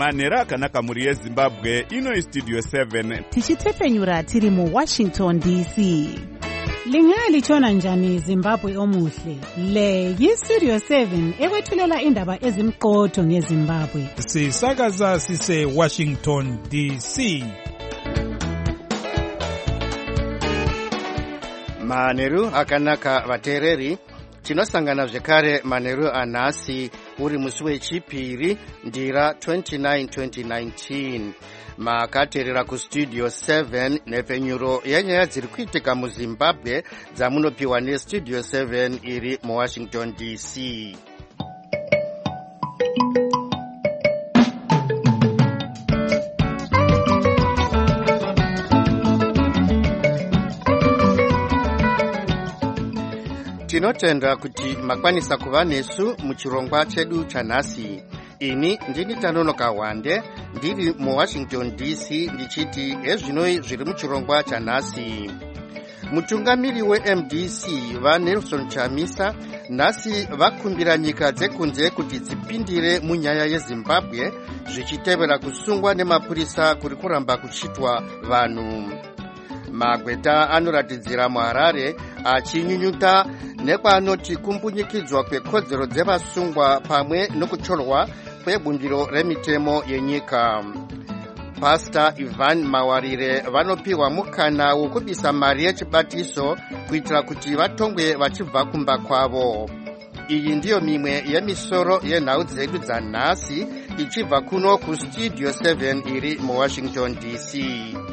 manheru akanaka mhuri yezimbabwe. Ino istudio 7 tichitefenyura tiri muWashington DC. Lingalitshona njani Zimbabwe omuhle? Le yistudio 7 ekwethulela indaba ezimqotho ngeZimbabwe. Sisakaza sise Washington DC. Manheru akanaka vateereri, tinosangana zvekare manheru anhasi uri musi wechipiri ndira 29 2019. Makateerera kustudio 7 nepfenyuro yenyaya dziri kuitika muZimbabwe dzamunopiwa nestudio 7 iri muWashington DC. Tinotenda kuti makwanisa kuva nesu muchirongwa chedu chanhasi. Ini ndini Tanonoka Wande ndiri muWashington DC ndichiti ezvinoi zviri muchirongwa chanhasi. Mutungamiri weMDC vaNelson Chamisa nhasi vakumbira nyika dzekunze kuti dzipindire munyaya yeZimbabwe zvichitevera kusungwa nemapurisa kuri kuramba kuchitwa vanhu. Magweta anoratidzira muHarare achinyunyuta nekwaanoti kumbunyikidzwa kwekodzero dzevasungwa pamwe nokutorwa kwebundiro remitemo yenyika. Pastor Ivan Mawarire vanopiwa mukana wokubisa mari yechibatiso kuitira kuti vatongwe vachibva kumba kwavo. Iyi ndiyo mimwe yemisoro yenhau dzedu dzanhasi ichibva kuno kustudio 7 iri muWashington DC.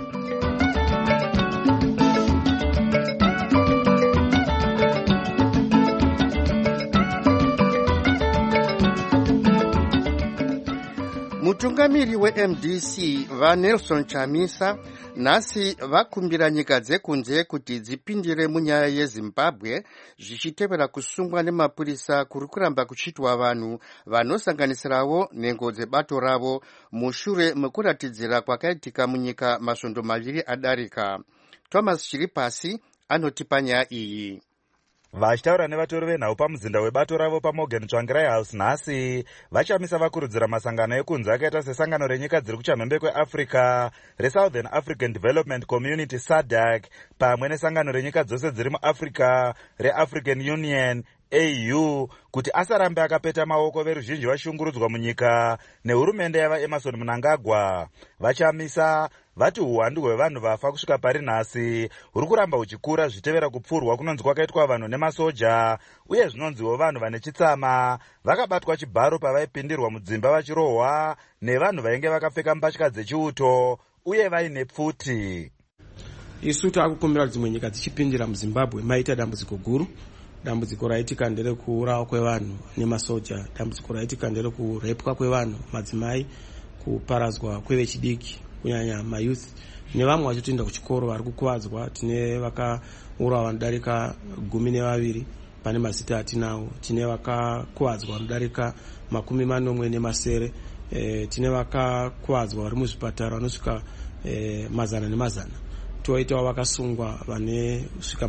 Mutungamiri weMDC vaNelson Chamisa nhasi vakumbira nyika dzekunze kuti dzipindire munyaya yeZimbabwe zvichitevera kusungwa nemapurisa kuri kuramba kuchitwa vanhu vanosanganisirawo nhengo dzebato ravo mushure mekuratidzira kwakaitika munyika masvondo maviri adarika. Thomas Chiripasi anotipa nyaya iyi. Vachitaura nevatori venhau pamuzinda webato ravo paMorgan Tsvangirai House nhasi, vachamisa vakurudzira masangano ekunze akaita sesangano renyika dziri kuchamhembe kweAfrica reSouthern African Development Community SADC pamwe nesangano renyika dzose dziri muAfrica reAfrican Union AU kuti asarambe akapeta maoko veruzhinji vashungurudzwa munyika nehurumende yavaEmerson Mnangagwa. Vachamisa vati uwandu hwevanhu vafa kusvika pari nhasi huri kuramba huchikura zvitevera kupfurwa kunonzi kwakaitwa vanhu nemasoja, uye zvinonziwo vanhu vane chitsama vakabatwa chibharo pavaipindirwa mudzimba vachirohwa nevanhu vainge vakapfeka mbatya dzechiuto uye vaine pfuti. Isu takukumbira kuti dzimwe nyika dzichipindira muZimbabwe maita dambudziko guru. Dambudziko raitika nderekuurawa kwevanhu nemasoja, dambudziko raitika nderekurepwa kwevanhu, madzimai, kuparadzwa kwevechidiki kunyanya mayouth nevamwe vachitoenda kuchikoro vari kukuvadzwa. Tine vakaurawa vanodarika 12 pane mazita atinawo. Tine vakakuvadzwa vanodarika 40 tine vakakuvadzwa vari muzvipatara vanosvika 100. Toitawo vakasungwa vane kusvika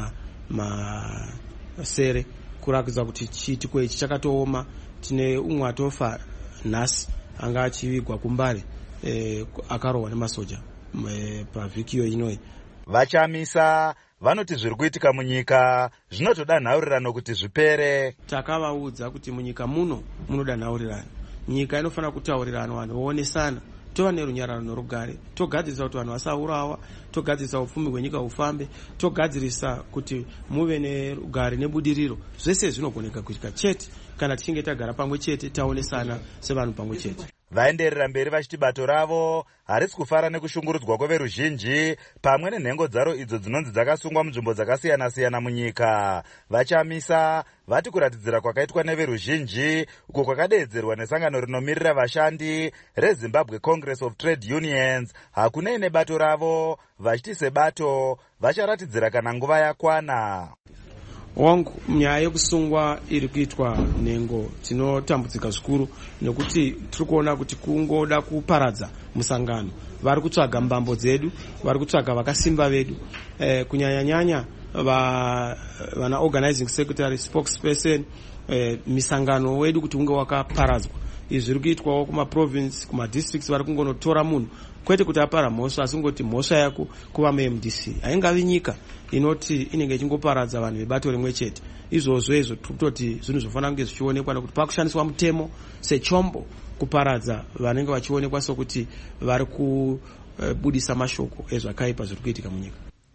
100 kurakidza kuti chiitiko ichi chakatooma. Tine umwe atofa nhasi anga achivigwa kumbare akarohwa nemasoja pavhikiyo inoi. Vachamisa vanoti zviri kuitika munyika zvinotoda nhaurirano kuti zvipere. Takavaudza kuti munyika munoda nhaurirano. Nyika inofanira kutaurirana, vanhu vaonesana, tova nerunyararo norugare, togadzirisa kuti vanhu vasaurawa, togadzirisa upfumi hwenyika hufambe, togadzirisa kuti muve nerugare nebudiriro. Zvese zvinogoneka kuitika chete kana tichinge tagara pamwe chete, taonesana sevanhu pamwe chete. Vaenderera mberi vachiti bato ravo harisi kufara nekushungurudzwa kweveruzhinji pamwe nenhengo dzaro idzo dzinonzi dzakasungwa munzvimbo dzakasiyana-siyana munyika. Vachamisa vati kuratidzira kwakaitwa neveruzhinji uko kwakadeedzerwa nesangano rinomirira vashandi reZimbabwe Congress of Trade Unions hakunei nebato ravo, vachiti sebato vacharatidzira kana nguva yakwana. Wangu nyaya yekusungwa iri kuitwa nhengo tinotambudzika zvikuru nekuti tiri kuona kuti kungoda kuparadza musangano. Vari kutsvaga mbambo dzedu, vari kutsvaga vakasimba vedu. Kunyanya-nyanya vana organizing secretary, spokesperson, misangano wedu kuti unge wakaparadzwa. Izvi zviri kuitwawo kumaprovince, kumadistricts vari kungonotora munhu kwete kuti apara mhosva asi kungoti mhosva yako kuva muMDC. Haingavi nyika inoti inenge ichingoparadza vanhu vebato rimwe chete. Izvozvo izvo tikutoti zvinhu zvofanira kunge zvichionekwa nekuti pakushandiswa mutemo sechombo kuparadza vanenge vachionekwa sokuti vari kubudisa mashoko ezvakaipa zviri kuitika munyika.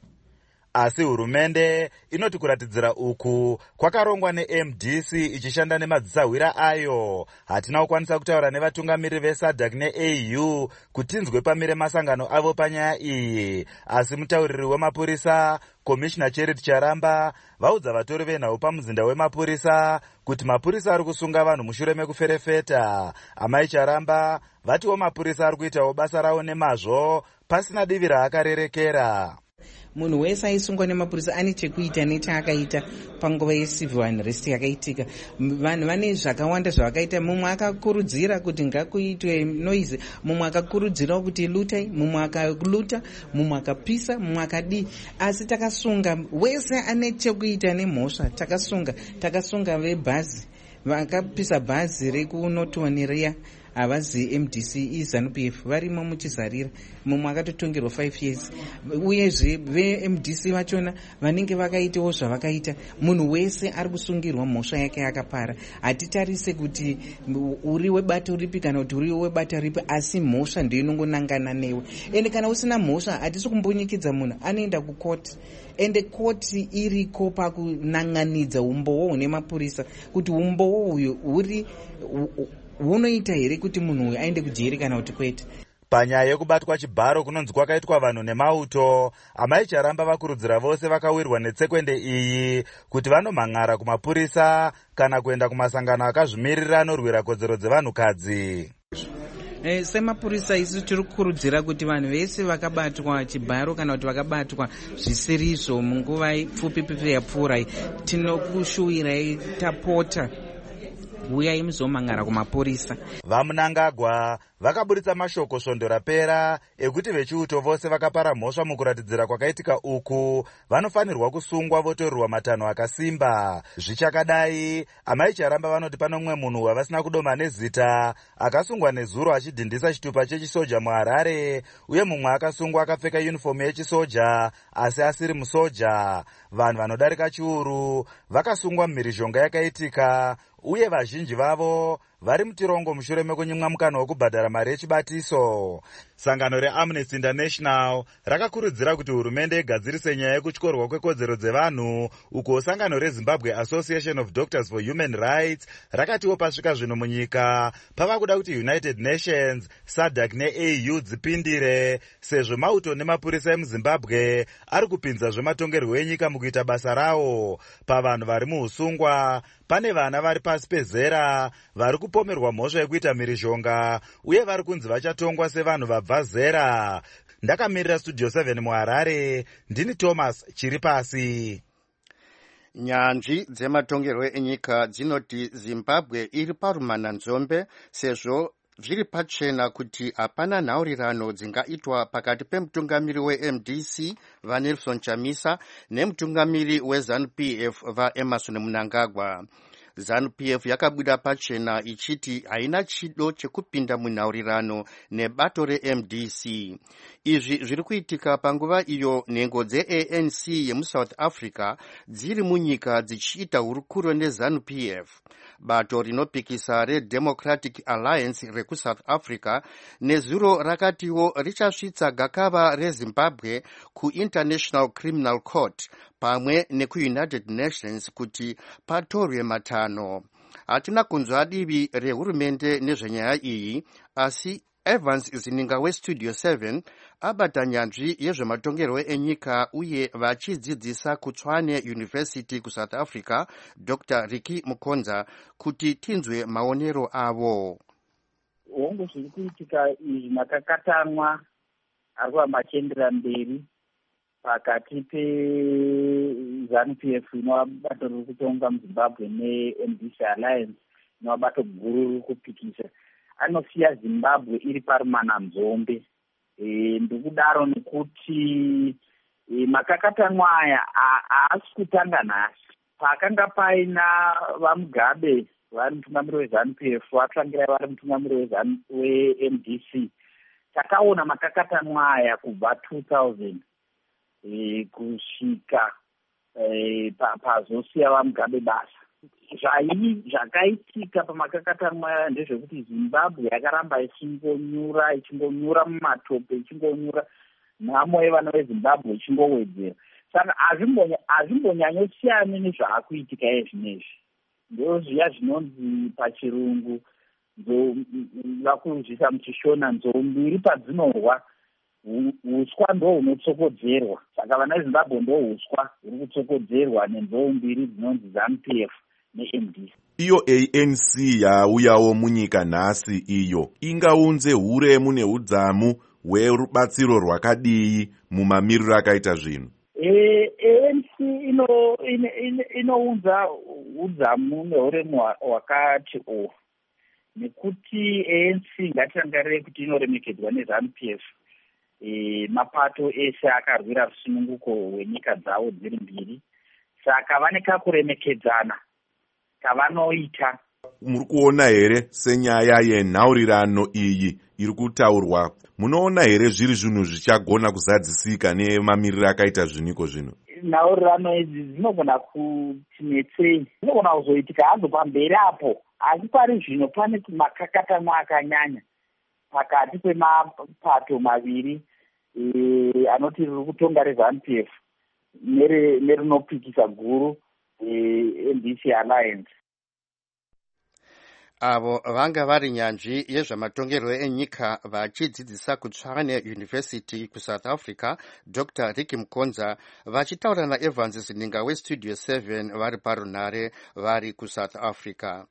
Asi hurumende inoti kuratidzira uku kwakarongwa neMDC ichishanda nemadzisahwira ayo. Hatina kukwanisa kutaura nevatungamiri veSADC neAU kuti tinzwe pamire masangano avo panyaya iyi. Asi mutauriri wemapurisa Commissioner Charity Charamba vaudza vatori venhau pamuzinda wemapurisa kuti mapurisa ari kusunga vanhu mushure mekuferefeta. Amai Charamba vatiwo mapurisa ari kuitawo basa rawo nemazvo pasina divi raakarerekera. Munhu wese aisungwa nemapurisa ane chekuita nechaakaita panguva yecivil unrest yakaitika. Vanhu vane zvakawanda zvavakaita. Mumwe akakurudzira kuti ngakuitwe noise, mumwe akakurudzirawo kuti lutai, mumwe akaluta, mumwe akapisa, mumwe akadii. Asi takasunga wese ane chekuita nemhosva. Takasunga vebhazi vakapisa bhazi rekunotoni riya havazi MDC iZANU-PF varimo muchizarira. Mumwe akatotongerwa 5 years. Uyezve veMDC vachona vanenge vakaitawo zvavakaita. Munhu wese ari kusungirwa mhosva yake yakapara. Hatitarise kuti uri webato ripi kana kuti uri webata ripi, asi mhosva ndiyo inongonangana newe. Ende kana usina mhosva hatisi kumbonyikidza munhu, anoenda kukoti. Ende koti iriko pakunanganidza umbowo hune mapurisa kuti umbowo uyu uri hunoita here kuti munhu uyu aende kujeri kana kuti kwete. Panyaya yekubatwa chibharo kunonzi kwakaitwa vanhu nemauto, Amai Charamba vakurudzira vose vakawirwa netsekwende iyi kuti vanomhan'ara kumapurisa kana kuenda kumasangano akazvimirira anorwira kodzero dzevanhukadzi. Semapurisa isu tiri kukurudzira kuti vanhu vese vakabatwa chibharo kana kuti vakabatwa zvisirizvo munguva pfupi yapfuura, tinokushuwirai tapota uyai muzomhan'ara kumapurisa. VaMunangagwa vakaburitsa mashoko svondo rapera ekuti vechiuto vose vakapara mhosva mukuratidzira kwakaitika uku vanofanirwa kusungwa votorerwa matanho akasimba. Zvichakadai, Amai Charamba vanoti pano mumwe munhu wavasina kudoma nezita akasungwa nezuro achidhindisa chitupa chechisoja muHarare, uye mumwe akasungwa akapfeka yunifomu yechisoja asi asiri musoja. Vanhu vanodarika chiuru vakasungwa mumhirizhonga yakaitika, uye vazhinji vavo vari mutirongo mushure mekunyimwa mukana wokubhadhara mari yechibatiso. Sangano reAmnesty International rakakurudzira kuti hurumende igadzirise nyaya yekutyorwa kwekodzero dzevanhu, uko sangano reZimbabwe Association of Doctors for Human Rights rakatiwo pasvika zvino munyika pava kuda kuti United Nations, SADC neAU dzipindire, sezvo mauto nemapurisa emuZimbabwe ari kupinza zvematongerwo enyika mukuita basa rawo. Pavanhu vari muusungwa pane vana vari pasi pezera vari kupomerwa mhosva yekuita mhirizhonga, uye vari kunzi vachatongwa sevanhu vabva zera. Ndakamirira Studio 7 muHarare, ndini Thomas Chiripasi. Nyanzvi dzematongerwo enyika dzinoti Zimbabwe iri parumananzombe sezvo zviri pachena kuti hapana nhaurirano dzingaitwa pakati pemutungamiri weMDC vaNelson Chamisa nemutungamiri weZANU-PF vaEmmerson Mnangagwa. ZANU-PF yakabuda pachena ichiti haina chido chekupinda munhaurirano nebato reMDC. Izvi zviri kuitika panguva iyo nhengo dzeANC yemuSouth Africa dziri munyika dzichiita hurukuro neZANU-PF. Bato rinopikisa reDemocratic Alliance rekuSouth Africa nezuro rakatiwo richasvitsa gakava reZimbabwe kuInternational Criminal Court pamwe nekuUnited Nations kuti patorwe matanho. Hatina kunzwa divi rehurumende nezvenyaya iyi, asi Evans Zininga weStudio 7 abata nyanzvi yezvematongerwo enyika uye vachidzidzisa kuTshwane University kuSouth Africa, Dr. Ricky Mukonza, kuti tinzwe maonero avo. Hongu zviri kuitika izvi makakatanwa arikuva machiendera mberi pakati peZANU-PF inova bato riri kutonga muZimbabwe neMDC Alliance inova bato guru riri kupikisa. Anosiya Zimbabwe iri parumananzombe. Ndikudaro nekuti makakatanwa aya haasi kutanga nhasi. Pakanga paina vaMugabe vari mutungamiri weZANU-PF, vaTrangirai vari mutungamiri weMDC, takaona makakatanwa aya kubva 2000 kusvika pazosiya vaMugabe basa. Zvakaitika pamakakatanwa aya ndezvekuti Zimbabwe yakaramba ichingonyura mumatope, ichingonyura nhamo yevana veZimbabwe ichingowedzera. Saka hazvimbonyanyosiyani nezvaakuitika ezvinezvi. Ndo zviya zvinonzi pachirungu, vakuzvisa muchishona, nzou mbiri padzinorwa uswa ndo hunotsokodzerwa. Saka vana veZimbabwe ndo uswa huri kutsokodzerwa nenzou mbiri dzinonzi ZANU-PF neMDC. Iyo ANC yauyawo munyika nhasi iyo ingaunze huremu neudzamu hwerubatsiro rwakadii mumamiriro akaita zvinhu? ANC inounza udzamu nehuremu hwakati nekuti ANC ngatirangarire kuti inoremekedzwa neZANU-PF. Mapato ese akarwira rusununguko hwenyika dzavo dziri mbiri, saka vane kakuremekedzana kavanoita. Muri kuona here senyaya yenhaurirano iyi iri kutaurwa, munoona here zviri zvinhu zvichagona kuzadzisika nemamiriro akaita zviniko zvino? Nhaurirano idzi dzinogona kuti netsei, dzinogona kuzoitika hadzo pamberi apo, asi pari zvino pane makakatanwa akanyanya pakati pemapato maviri anoti riri kutonga reZANU-PF nerinopikisa guru MDC Alliance. Avo vanga vari nyanzvi yezvamatongerwo enyika vachidzidzisa kuTshwane University kuSouth Africa, Dr. Ricky Mkonza, vachitaura naEvans Zininga weStudio 7 vari parunhare vari kuSouth Africa.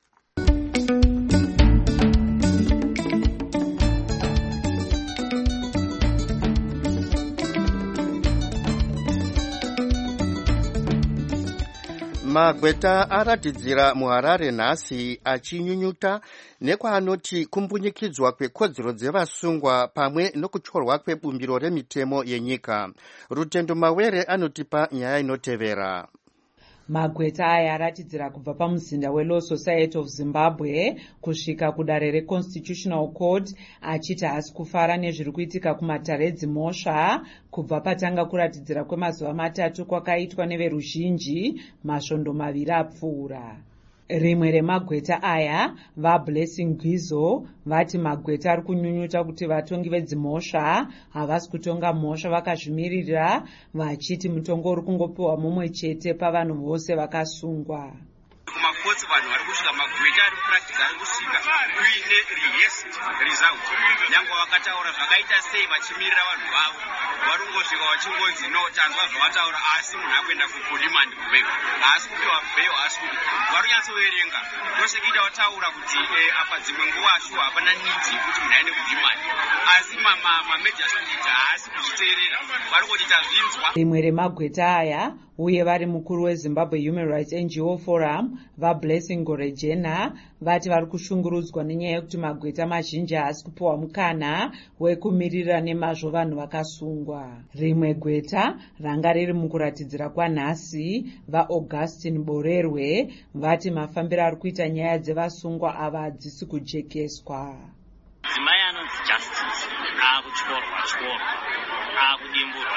Magweta aratidzira muHarare nhasi achinyunyuta nekwaanoti kumbunyikidzwa kwekodzero dzevasungwa pamwe nokutyorwa kwebumbiro remitemo yenyika. Rutendo Mawere anotipa nyaya inotevera. Magweta aya aratidzira kubva pamuzinda weLaw Society of Zimbabwe kusvika kudare reConstitutional Court, achiti haasi kufara nezviri kuitika kumatare edzimhosva kubva patanga kuratidzira kwemazuva 3 kwakaitwa neveruzhinji masvondo 2 apfuura. Rimwe remagweta aya, vaBlessing Gwizo, vati magweta ari kunyunyuta kuti vatongi vedzimhosva havasi kutonga mhosva vakazvimirira, vachiti mutongo uri kungopiwa mumwe chete pavanhu vose vakasungwa. Kumakotsi vanhu vari kusvika magweta ari kupractice ari kusvika kuine rehearsed result. Nyangwe vakataura zvakaita sei vachimirira vanhu vavo, vari kungosvika vachingonzi no tanzwa zvavataura, asi munhu akuenda kurimand kubheko, haasi kupiwa bheyo, haasi kuti vari kunyatsoverenga nosvika vataura kuti apa dzimwe nguva shuwa hapana niti kuti munhu aende kurimand, asi mameja sonditi haasi kuzviteerera, vari kuti tazvinzwa. Rimwe remagweta aya uye vari mukuru weZimbabwe Human Rights NGO Forum, vaBlessing Gorejena, vati vari kushungurudzwa nenyaya yekuti magweta mazhinji haasi kupiwa mukana wekumirira nemazvo vanhu vakasungwa. Rimwe gweta ranga riri mukuratidzira kwanhasi, vaAugustine Borerwe, vati mafambiro ari kuita nyaya dzevasungwa ava hadzisi kujekeswa. Dzimai anonzi Justice akutyorwa akudimburwa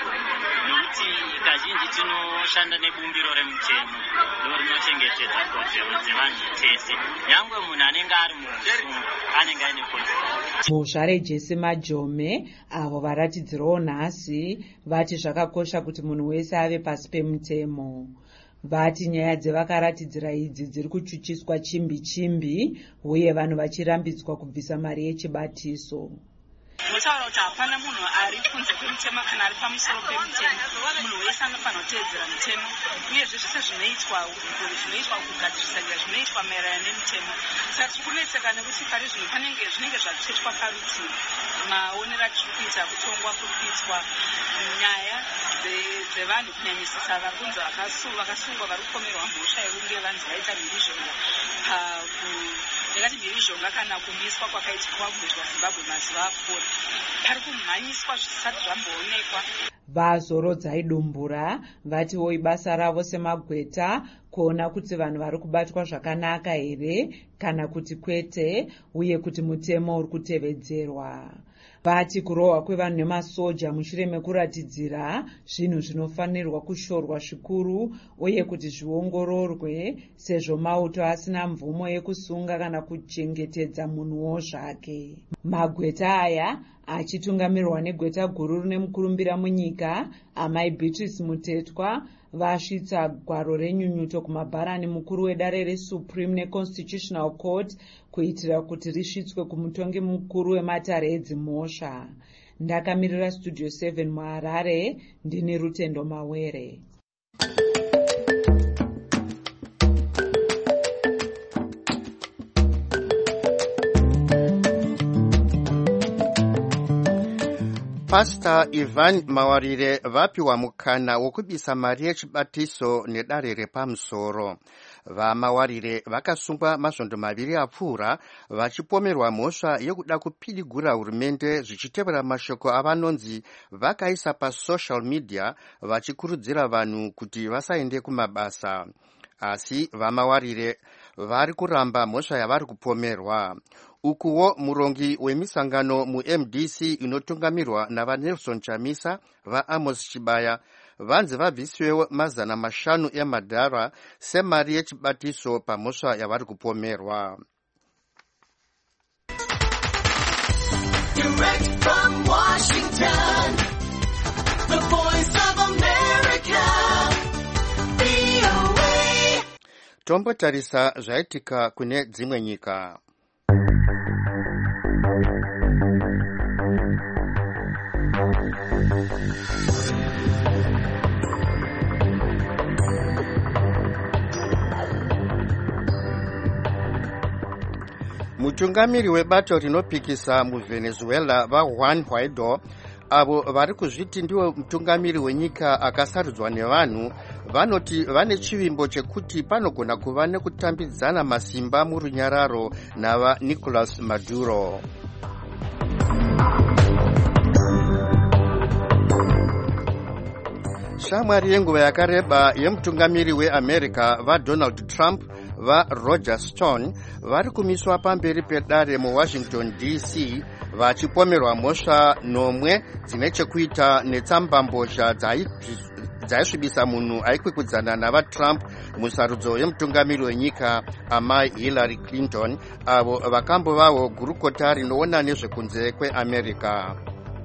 nokuti kazhinji tinoshanda nebumbiro remutemo ndo rinochengetedza kodzero dzevanhu tese, nyangwe munhu anenge ari musungu anenge aine kodzero. Bhozva reJesse Majome, avo varatidzirawo nhasi, vati zvakakosha kuti munhu wese ave pasi pemutemo. Vati nyaya dzevakaratidzira idzi dziri kuchuchiswa chimbi uye vanhu vachirambidzwa kubvisa mari yechibatiso. Munotaura kuti hapana munhu ari kunze kwemutemo kana ari pamusoro pemutemo, munhu wese anofanira kuteedzera mutemo, uyezve zvese zvinoitwa kugadzirisa nyaya zvinoitwa maererano nemutemo. Saka tiri kunetseka nekuti pari zvino zvinenge zvatsvetwa parutivi maonero atiri kuita kutongwa kuri kuitwa nyaya dzevanhu kunyanyisisa vakunzi vakasungwa vari kupomerwa mhosva yekunge vanzi vaita mhirizhonga yakati mhirizhonga kana kumiswa kwakaitika kuitirwa Zimbabwe mazuva apfuura, pari kumhanyiswa zvisati zvamboonekwa. vazorodzai dumbura vatiwo ibasa ravo semagweta kuona kuti vanhu vari kubatwa zvakanaka here kana kuti kwete, uye kuti mutemo uri kutevedzerwa. Vati kurohwa kwevanhu nemasoja mushure mekuratidzira zvinhu zvinofanirwa kushorwa zvikuru uye kuti zviongororwe sezvo mauto asina mvumo yekusunga kana kuchengetedza munhuwo zvake. Magweta aya achitungamirirwa negweta guru rine mukurumbira munyika amai Beatrice Mutetwa vasvitsa gwaro renyunyuto kumabharani mukuru wedare reSupreme neConstitutional Court kuitira kuti risvitswe kumutongi mukuru wematare edzimhosva. Ndakamirira Studio 7 muHarare, ndini Rutendo Mawere. Pastor Ivan Mawarire vapiwa mukana wokubisa mari yechibatiso nedare repamusoro. VaMawarire vakasungwa mazvondo maviri apfuura vachipomerwa mhosva yekuda kupidigura hurumende zvichitevera mashoko avanonzi vakaisa pasocial media vachikurudzira vanhu kuti vasaende kumabasa. Asi VaMawarire vari kuramba mhosva yavari kupomerwa. Ukuwo murongi wemisangano muMDC inotungamirwa navaNelson Chamisa vaAmos Chibaya vanzi vabvisiwewo mazana 5 emadhara semari yechibatiso pamhosva yavari kupomerwa. Direct from Washington, the voice of America, VOA. Tombotarisa zvaitika kune dzimwe nyika. Mutungamiri webato rinopikisa muVenezuela vaJuan Guaido avo vari kuzviti ndiwo mutungamiri wenyika akasarudzwa nevanhu vanoti vane chivimbo chekuti panogona kuva nekutambidzana masimba murunyararo navaNicolas Maduro. Shamwari yenguva yakareba yemutungamiri weAmerica vaDonald Trump vaRoger Stone vari kumiswa pamberi pedare muWashington DC vachipomerwa mhosva 9 dzine chekuita netsambambozha dzaisvibisa munhu aikwikwidzana navaTrump musarudzo yemutungamiri wenyika amai Hillary Clinton avo vakambovawo gurukota rinoona nezvekunze kweAmerica.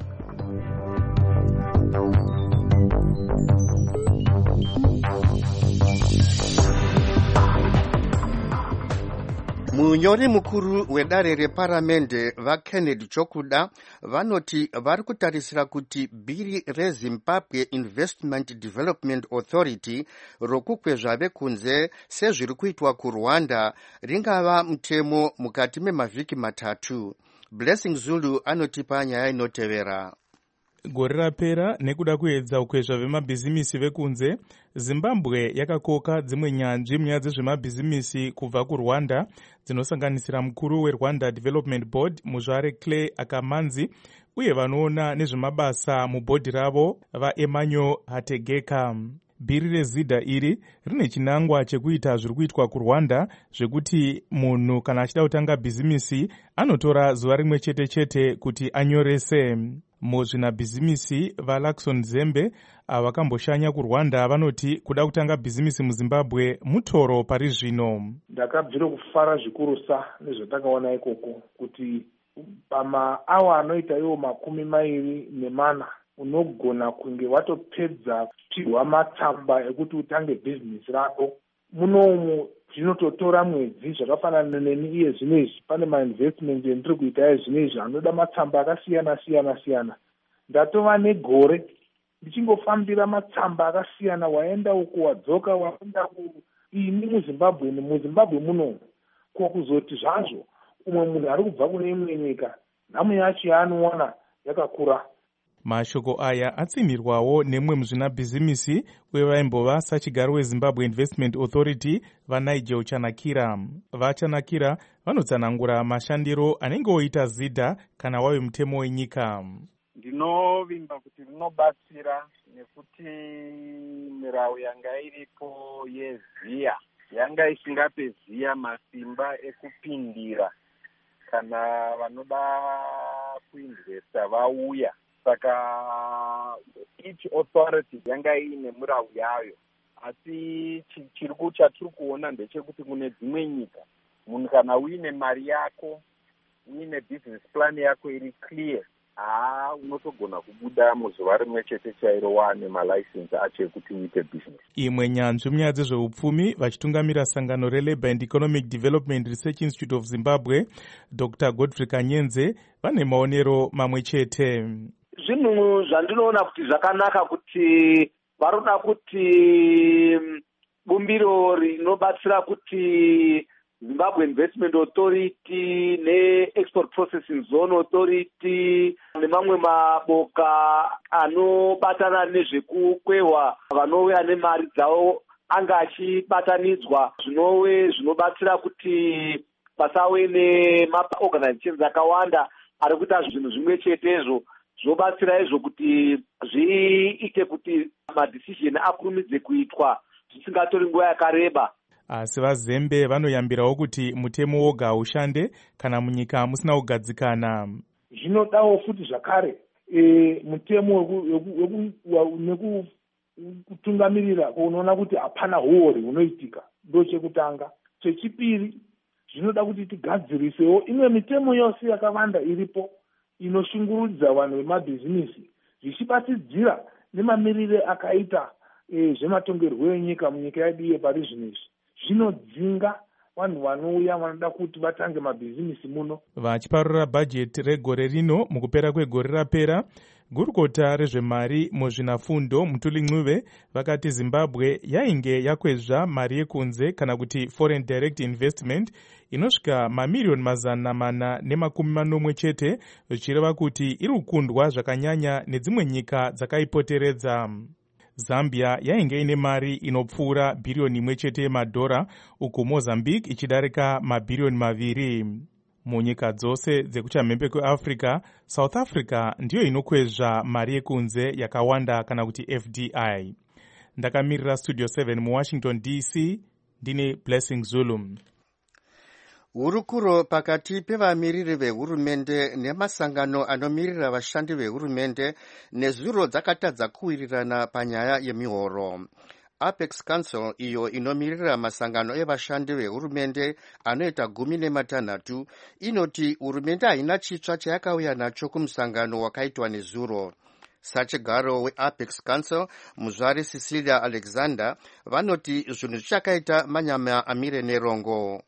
Munyori mukuru wedare reparamende vaKennedy Chokuda vanoti vari kutarisira kuti bhiri reZimbabwe Investment Development Authority rokukwezva vekunze sezviri kuitwa kuRwanda ringava mutemo mukati memavhiki 3. Blessing Zulu anotipa nyaya inotevera. Gore rapera nekuda kuedza kukwezva vemabhizimisi vekunze, Zimbabwe yakakoka dzimwe nyanzvi munyaya dzezvemabhizimisi kubva kuRwanda dzinosanganisira mukuru weRwanda Development Board Muzvare Clay Akamanzi uye vanoona nezvemabasa mubhodhi ravo vaEmanyo Hategeka. Bhiri rezidha iri rine chinangwa chekuita zviri kuitwa kuRwanda zvekuti munhu kana achida kutanga bhizimisi anotora zuva rimwe chete chete kuti anyorese. Muzvinabhizimisi vaLaxon Zembe avakamboshanya kuRwanda vanoti kuda kutanga bhizimisi muZimbabwe mutoro pari zvino. Ndakabvira kufara zvikurusa nezvatakaona ikoko kuti pamaawa anoita iwo 24 unogona kunge watopedza kutirwa matsamba ekuti utange bhizinesi rako. Munomu zvinototora mwedzi zvakafanana neni iye zvinezvi pane mainvestment endiri kuita zvinezvi anoda matsamba akasiyana. Ndatova negore ndichingofambira matsamba akasiyana, waenda uko wadzoka waenda ini muZimbabwe munomu kokuzoti zvazvo umwe munhu ari kubva kune imwe nyika nhamu yacho yaanoona yakakura. Mashoko aya atsimirwawo nemwe muzvinabhizimisi wevaimbova sachigaro weZimbabwe Investment Authority vaNigel Chanakira. VaChanakira vanotsanangura mashandiro anenge oita zidha kana wave mutemo wenyika. Ndinovimba kuti rinobatsira nekuti mirau yanga iripo yeziya yanga isingape ziya masimba ekupindira kana vanoda kuinvesta vauya. Saka each authority yanga ine mirau yayo. Asi chatiri kuona ndechekuti kune dzimwe nyika munhu kana uine mari yako, uine business plan yako iri clear, unotogona kubuda muzuva rimwe chete chairo wane malicense acho ekuti uite business. Imwe nyanzvi munyaya dzezveupfumi vachitungamira sangano reLabour and Economic Development Research Institute of Zimbabwe, Dr. Godfrey Kanyenze, vane maonero mamwe chete. Zvinhu zvandinoona kuti zvakanaka kuti varoda kuti bumbiro rinobatsira kuti Zimbabwe Investment Authority ne-Export Processing Zone Authority nemamwe maboka anobatana nezvekukwehwa vanouya nemari dzavo anga achibatanidzwa zvinobatsira kuti pasave nemaorganizations akawanda ari kuita zvinhu zvimwe chetezvo, zvobatsira izvo kuti zviite kuti madecision akurumidze kuitwa zvisingatori nguva yakareba. Asi vazembe vanoyambirawo kuti mutemo woga haushande kana munyika musina kugadzikana. Zvinodawo futi zvakare mutemo nekutungamirira unoona kuti hapana huori hunoitika, ndo chekutanga. Chechipiri, zvinoda kuti tigadzirisewo imwe mitemo yose yakawanda iripo inoshungurudza vanhu vemabhizinisi zvichibatsidzira nemamirire akaita zvematongerwo enyika munyika yedu yepari zvinezvi. Zvinodzinga vanhu vanouya vanoda kuti vatange mabhizinisi muno. Vachiparura bhajeti regore rino mukupera kwegore rapera, gurukota rezvemari muzvinafundo Mutuli Ncube vakati Zimbabwe yainge yakwezva mari yekunze kana kuti foreign direct investment inosvika mamiliyoni 440 chete, zvichireva kuti iri kukundwa zvakanyanya nedzimwe nyika dzakaipoteredza. Zambia yainge ine mari inopfuura bhiriyoni 1 chete yemadhora, uku Mozambique ichidarika mabhiriyoni 2. Munyika dzose dzekuchamhembe kweAfrica, South Africa ndiyo inokwezva mari yekunze yakawanda kana kuti FDI. Ndakamirira Studio 7 muWashington DC, ndine Blessing Zulu. Hurukuro pakati pevamiriri vehurumende nemasangano anomirira vashandi vehurumende nezuro dzakatadza kuwirirana panyaya yemihoro. Apex Council, iyo inomirira masangano evashandi vehurumende anoita 16, inoti hurumende haina chitsva chayakauya nacho kumusangano wakaitwa nezuro. Sachigaro weApex Council, muzvari Cecilia Alexander, vanoti zvinhu zvichakaita manyama amire nerongo.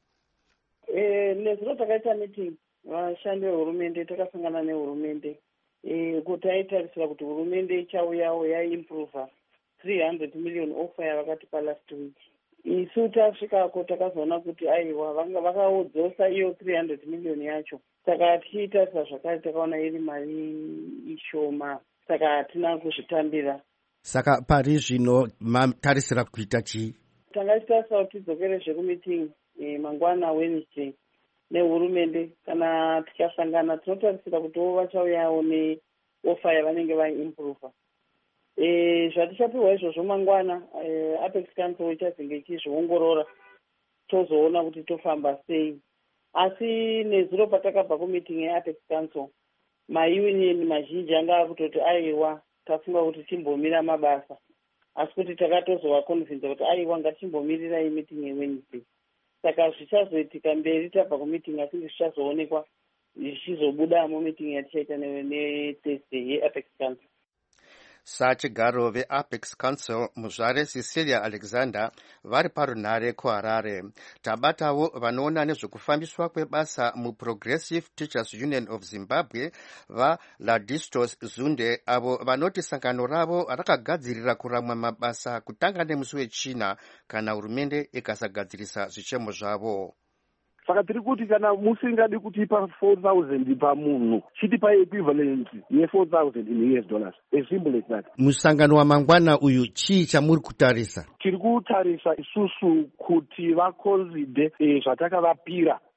Nezuro takaita meeting vashandi vehurumende, takasangana nehurumende kuti taitarisira kuti hurumende ichauyawo yaimprova 300 million offer yavakatipa last week. Isu tasvikako takazoona kuti aiwa vakaodzosa iyo 300 million yacho, saka tichiitarisa zvakare takaona iri mari ishoma, saka hatina kuzvitambira. Saka pari zvino matarisira kuita chii? Tangachitarisa kuti tidzokere zvekumeeting mangwana Wednesday nehurumende. Kana tikasangana tinotarisira kuti vachauyawo neofa yavanenge vaimprova. Zvatichapiwa izvozvo mangwana, Apex Council ichazinge ichizviongorora tozoona kuti tofamba sei. Asi nezuro patakabva kumeeting yeApex Council, maunion mazhinji anga akutoti aiwa tafunga kuti timbomira mabasa, asi kuti takatozovakonvinza kuti aiwa ngatimbomirirai meeting yeWednesday. Saka zvichazoitika mberi tabva kumeeting, asi zvichazoonekwa zvichizobuda mumeeting yatichaita neThursday yeApex Council. Sachigaro veApex Council, muzvare Cecilia Alexander, vari parunhare kuHarare. Tabatawo vanoona nezvekufambiswa kwebasa muProgressive Teachers Union of Zimbabwe, vaLadistos Zunde, avo vanoti sangano ravo rakagadzirira kuramwa mabasa kutanga nemusi weChina kana hurumende ikasagadzirisa zvichemo zvavo. Saka tiri kuti kana musingadi kutipa 4,000 pamunhu, chitipa equivalent ye4,000 in US dollars. As simple as that. Musangano wa mangwana uyu chii chamuri kutarisa? Tiri kutarisa isusu kuti vakonzide zvatakavapira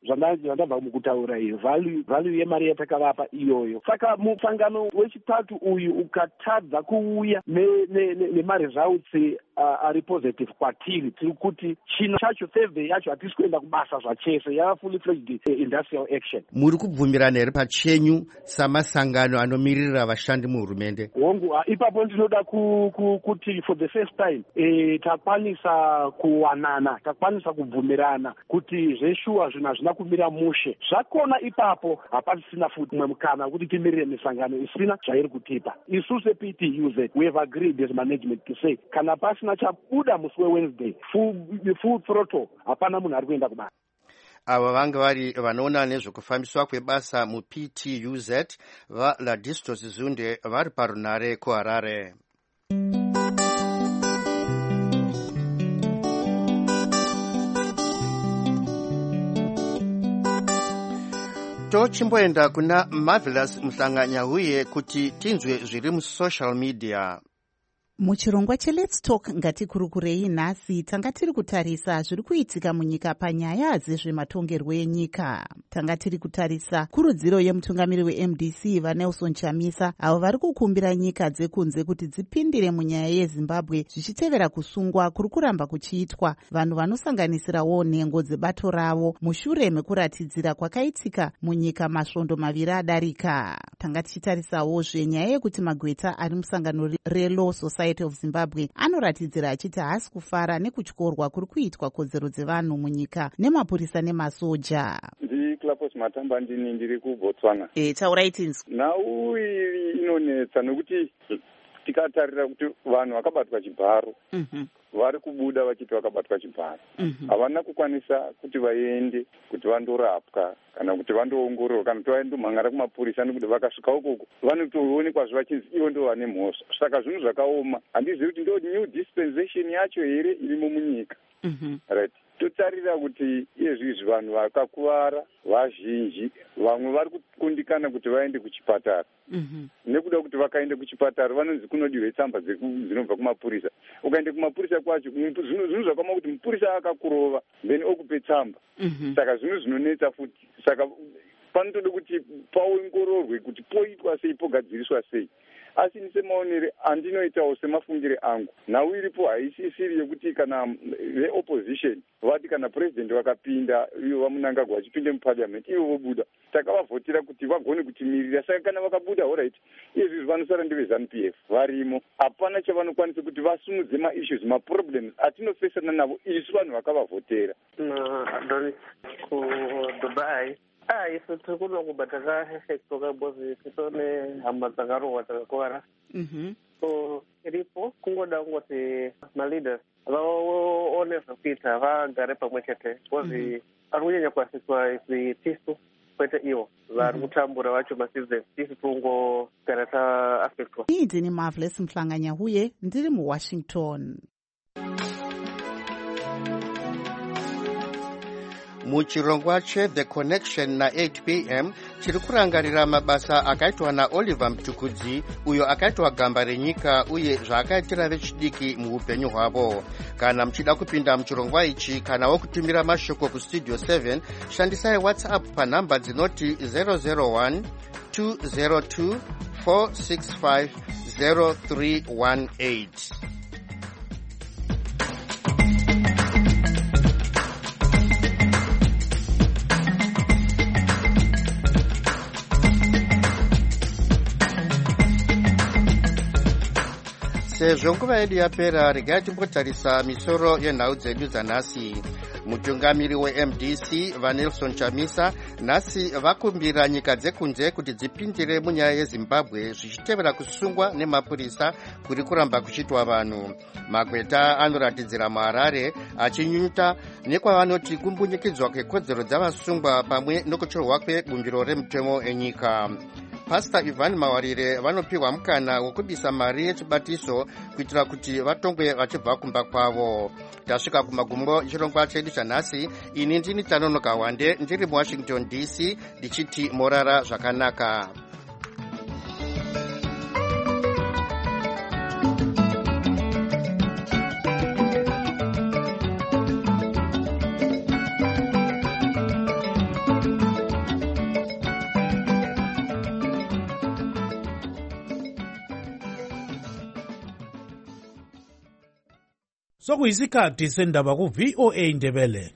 zvandabva mukutaura iyo value yemari yatakavapa iyoyo. Saka musangano wechitatu uyu ukatadza kuuya nemaresults ari positive kwatiri, tiri kuti chino chacho survey yacho hatisi kuenda kubasa zvachese, yava fully fledged industrial action. Muri kubvumirana here pachenyu samasangano anomirira vashandi muhurumende? Hongu, ipapo ndinoda kuti for the first time takwanisa kuwanana, takwanisa kubvumirana kuti zveshuwa zvinhu hazvina kumira mushe. Zvakona ipapo hapasisina futi mwe mukana kuti timirire misangano isina zvairi kutipa. Isu sePTUZ we have agreed as management to say kana pasina chabuda musi weWednesday full throttle, hapana munhu ari kuenda kubasa. Ava vanga vari vanoona nezvekufambiswa kwebasa muPTUZ vaLadistos Zunde vari parunare kuHarare. Tochimboenda kuna Marvelous Mhlanganyahuye kuti tinzwe zviri musocial media. Muchirongwa cheLet's Talk ngatikurukurei nhasi tanga tiri kutarisa zviri kuitika munyika panyaya dzezvematongerwo enyika. Tanga tiri kutarisa kurudziro yemutungamiri weMDC vaNelson Chamisa avo vari kukumbira nyika dzekunze kuti dzipindire munyaya yeZimbabwe zvichitevera kusungwa kuri kuramba kuchiitwa vanhu vanosanganisirawo nhengo dzebato ravo mushure mekuratidzira kwakaitika munyika masvondo maviri adarika. Tanga tichitarisawo zvenyaya yekuti magweta ari musangano reLaw Society of Zimbabwe anoratidzira achiti haasi kufara nekutyorwa kuri kuitwa kodzero dzevanhu munyika nemapurisa nemasoja. Clapos Matamba ndiri kuBotswana. Taurai tinzwi. Nhau iyi inonetsa nokuti tikatarira kuti vanhu vakabatwa chibharo vari kubuda vachiti vakabatwa chibharo havana kukwanisa kuti vaende kuti vandorapwa kana kuti vandoongororwa kana kuti vaendomhangara kumapurisa nekuti vakasvika ukoko vanotoonekwa vachinzi ivo ndo vane mhosva. Saka zvinhu zvakaoma, handizivi kuti ndo new dispensation yacho here irimo munyika. Right. Totarira kuti izvi vanhu vakakuvara vazhinji, vamwe vari kukundikana kuti vaende kuchipatara. Nekuda kuti vakaenda kuchipatara vanonzi kunodiwe tsamba dzinobva kumapurisa. Ukaenda kumapurisa kwacho zvinhu zvakaoma kuti mupurisa akakurova then okupe tsamba. Saka zvinhu zvinonetsa futi. Saka panotoda kuti paongororwe kuti poitwa sei, pogadziriswa sei. Asi semaonere andinoitawo semafungire angu, nhau iripo haisisiri yekuti kana veopposition vati kana president vakapinda ivo vamunangagwa vachipinde muparliament ivo vobuda takavavhotera kuti vagone kutimirira. Saka kana vakabuda alright, izvi vanosara ndeveZANU-PF varimo, hapana chavanokwanisa kuti vasumudze maissues maproblems atinofesana navo isu vanhu vakavavhotera. Adonis kuDubai isu tiri kuda kubva takahefektoka bhozi titone hama dzakarohwa dzakakuvara. So iripo kungoda kungoti maleaders vaone zvekuita vagare pamwe chete bhozi ari kunyanya kuasiswa tisu kwete ivo vari kutambura vacho macitizens, tisu tongogara taafectwa. Ii ndini Marvelous Mhlanganyahuye ndiri muWashington. Muchirongwa cheThe Connection na 8 p.m. chiri kurangarira mabasa akaitwa naOliver Mtukudzi uyo akaitwa gamba renyika uye zvaakaitira vechidiki muupenyu hwavo. Kana muchida kupinda muchirongwa ichi kanawo kutumira mashoko kustudio 7 shandisai WhatsApp panhamba dzinoti 001 202 465 0318. Sezvo nguva yedu yapera, regai timbotarisa misoro yenhau dzedu dzanhasi. Mutungamiri weMDC vaNelson Chamisa nhasi vakumbira nyika dzekunze kuti dzipindire munyaya yeZimbabwe zvichitevera kusungwa nemapurisa kuri kuramba kuchitwa vanhu. Magweta anoratidzira muHarare achinyunyuta nekwavanoti kumbunyikidzwa kwekodzero dzavasungwa pamwe nokutorwa kwebumbiro remutemo enyika. Pastor Ivan Mawarire vanopiwa mukana wokubisa mari yechibatiso kuitira kuti vatongwe vachibva kumba kwavo. Tasvika kumagumo chirongwa chedu chanhasi. Ini ndini Tanonoka Wande ndiri muWashington DC ndichiti morara zvakanaka. Sokuyisikhathi sendaba ku VOA Ndebele.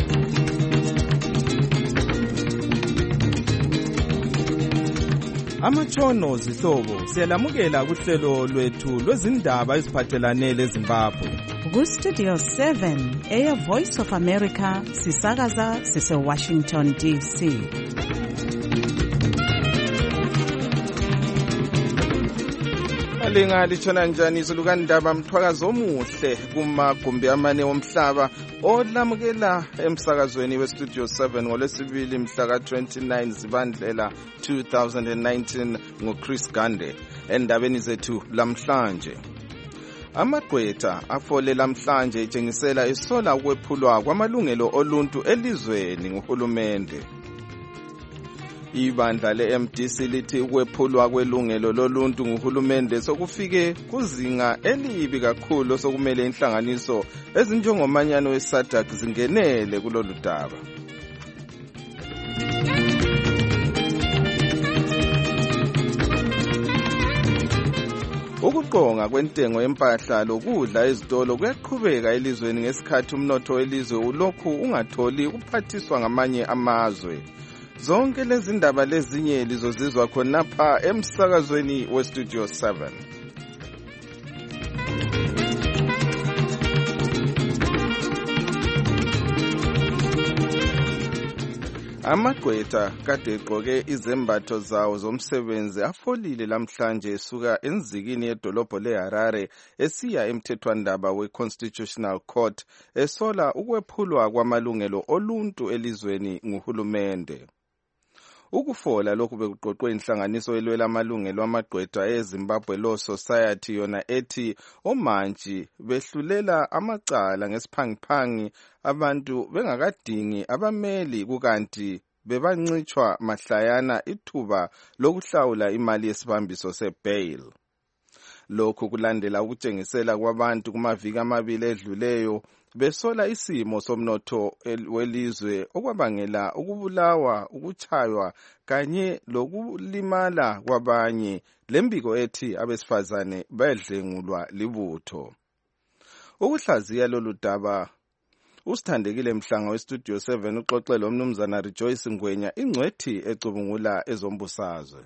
Amatshono zihlobo siyalamukela kuhlelo lwethu lwezindaba eziphathelane leZimbabwe. Ku-Studio 7 Air Voice of America sisakaza sise-Washington DC. Alinga litshona njani izulukandaba mthwakazo omuhle kumagumbi amane womhlaba olamukela emsakazweni weStudio 7 ngolwesibili mhla ka-29 Zibandlela 2019 nguChris Gande. Endabeni zethu lamhlanje, amagqwetha afole lamhlanje etshengisela isola ukwephulwa kwamalungelo oluntu elizweni nguhulumende. Ibandla le-MDC lithi ukwephulwa kwelungelo loluntu nguhulumende sokufike kuzinga elibi kakhulu sokumele inhlanganiso ezinjengomanyano weSADC zingenele kulolu daba. Ukuqonga kwentengo yempahla lokudla ezitolo kuyaqhubeka elizweni ngesikhathi umnotho welizwe ulokhu ungatholi ukuphathiswa ngamanye amazwe. Zonke lezi ndaba lezinye lizozizwa khonapha emsakazweni weStudio 7. Amagqwetha kade egqoke izembatho zawo zomsebenzi afolile lamhlanje esuka enzikini yedolobho leHarare esiya emthethwandaba we-Constitutional Court esola ukwephulwa kwamalungelo oluntu elizweni nguhulumende. Ukufola lokhu bekuqoqwe inhlanganiso elwela amalungelo amagqwetha eZimbabwe Law Society yona ethi omantshi behlulela amacala ngesiphangiphangi abantu bengakadingi abameli kukanti bebancitshwa mahlayana ithuba lokuhlawula imali yesibambiso sebail. Lokhu kulandela ukutshengisela kwabantu kumaviki amabili edluleyo besola isimo somnotho welizwe okwabangela ukubulawa, ukutshaywa kanye lokulimala kwabanye, lembiko ethi abesifazane bedlengulwa libutho. Ukuhlaziya lolu daba usithandekile Mhlanga weStudio 7 uxoxela umnumzana Rejoice Ngwenya ingcwethi ecubungula ezombusazwe.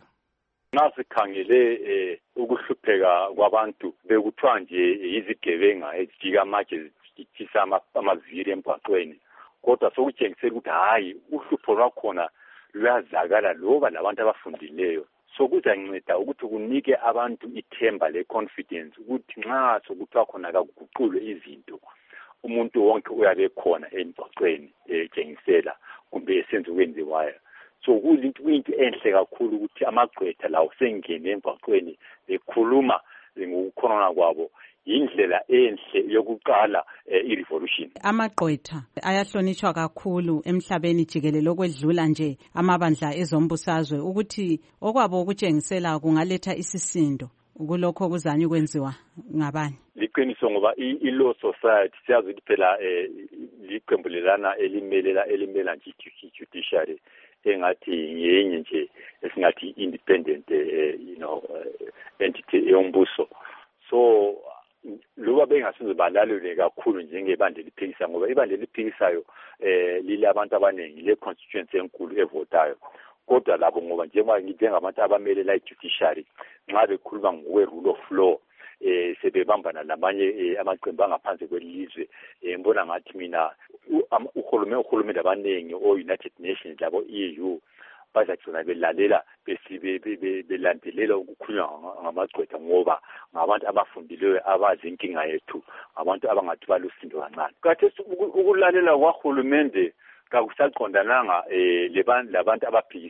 Nasikhangele ukuhlupheka kwabantu bekuthiwa nje izigebenga ezijika amatshe zithisa amaviri emgwaqweni, kodwa sokutshengisela ukuthi hayi uhlupho lwakhona luyazakala loba labantu abafundileyo. Sokuzanceda ukuthi kunike abantu ithemba le-confidence ukuthi nxa sokuthiwa khona kakuguqulwe izinto, umuntu wonke uyabe khona emgwaqweni etshengisela kumbe esenza okwenziwayo. So kuyinto enhle kakhulu ukuthi amagqwetha lawo sengene emgwaqweni bekhuluma ngokukhonona kwabo. Indlela enhle yokuqala i-revolution. Amagqwetha ayahlonitshwa kakhulu emhlabeni jikelele okwedlula nje amabandla ezombusazwe ukuthi okwabo ukutshengisela kungaletha isisindo kulokho kuzanye ukwenziwa ngabanye. Liqiniso ngoba i-Law Society siyazi ukuthi phela liqembulelana elimela nje judiciary engathi ngenye nje esingathi independent entity yombuso. So loba bengasenze balalele kakhulu njengebandla eliphikisa ngoba ibandla eliphikisayo lile abantu abaningi le constituency enkulu evotayo, kodwa labo ngoba njengabantu abamele la judiciary nxa bekhuluma ngokwe-rule of law sebebambana lamanye amaqembu angaphansi kwelizwe, ngibona ngathi mina uhulumende abaningi o-United Nations labo EU bazagcina belalela belandelela ukukhulunywa ngamagqwetha ngoba ngabantu abafundileyo abazi inkinga yethu, abantu abangathi balusindo kancane. Kathesi ukulalela kwahulumende kakusaqondananga labantu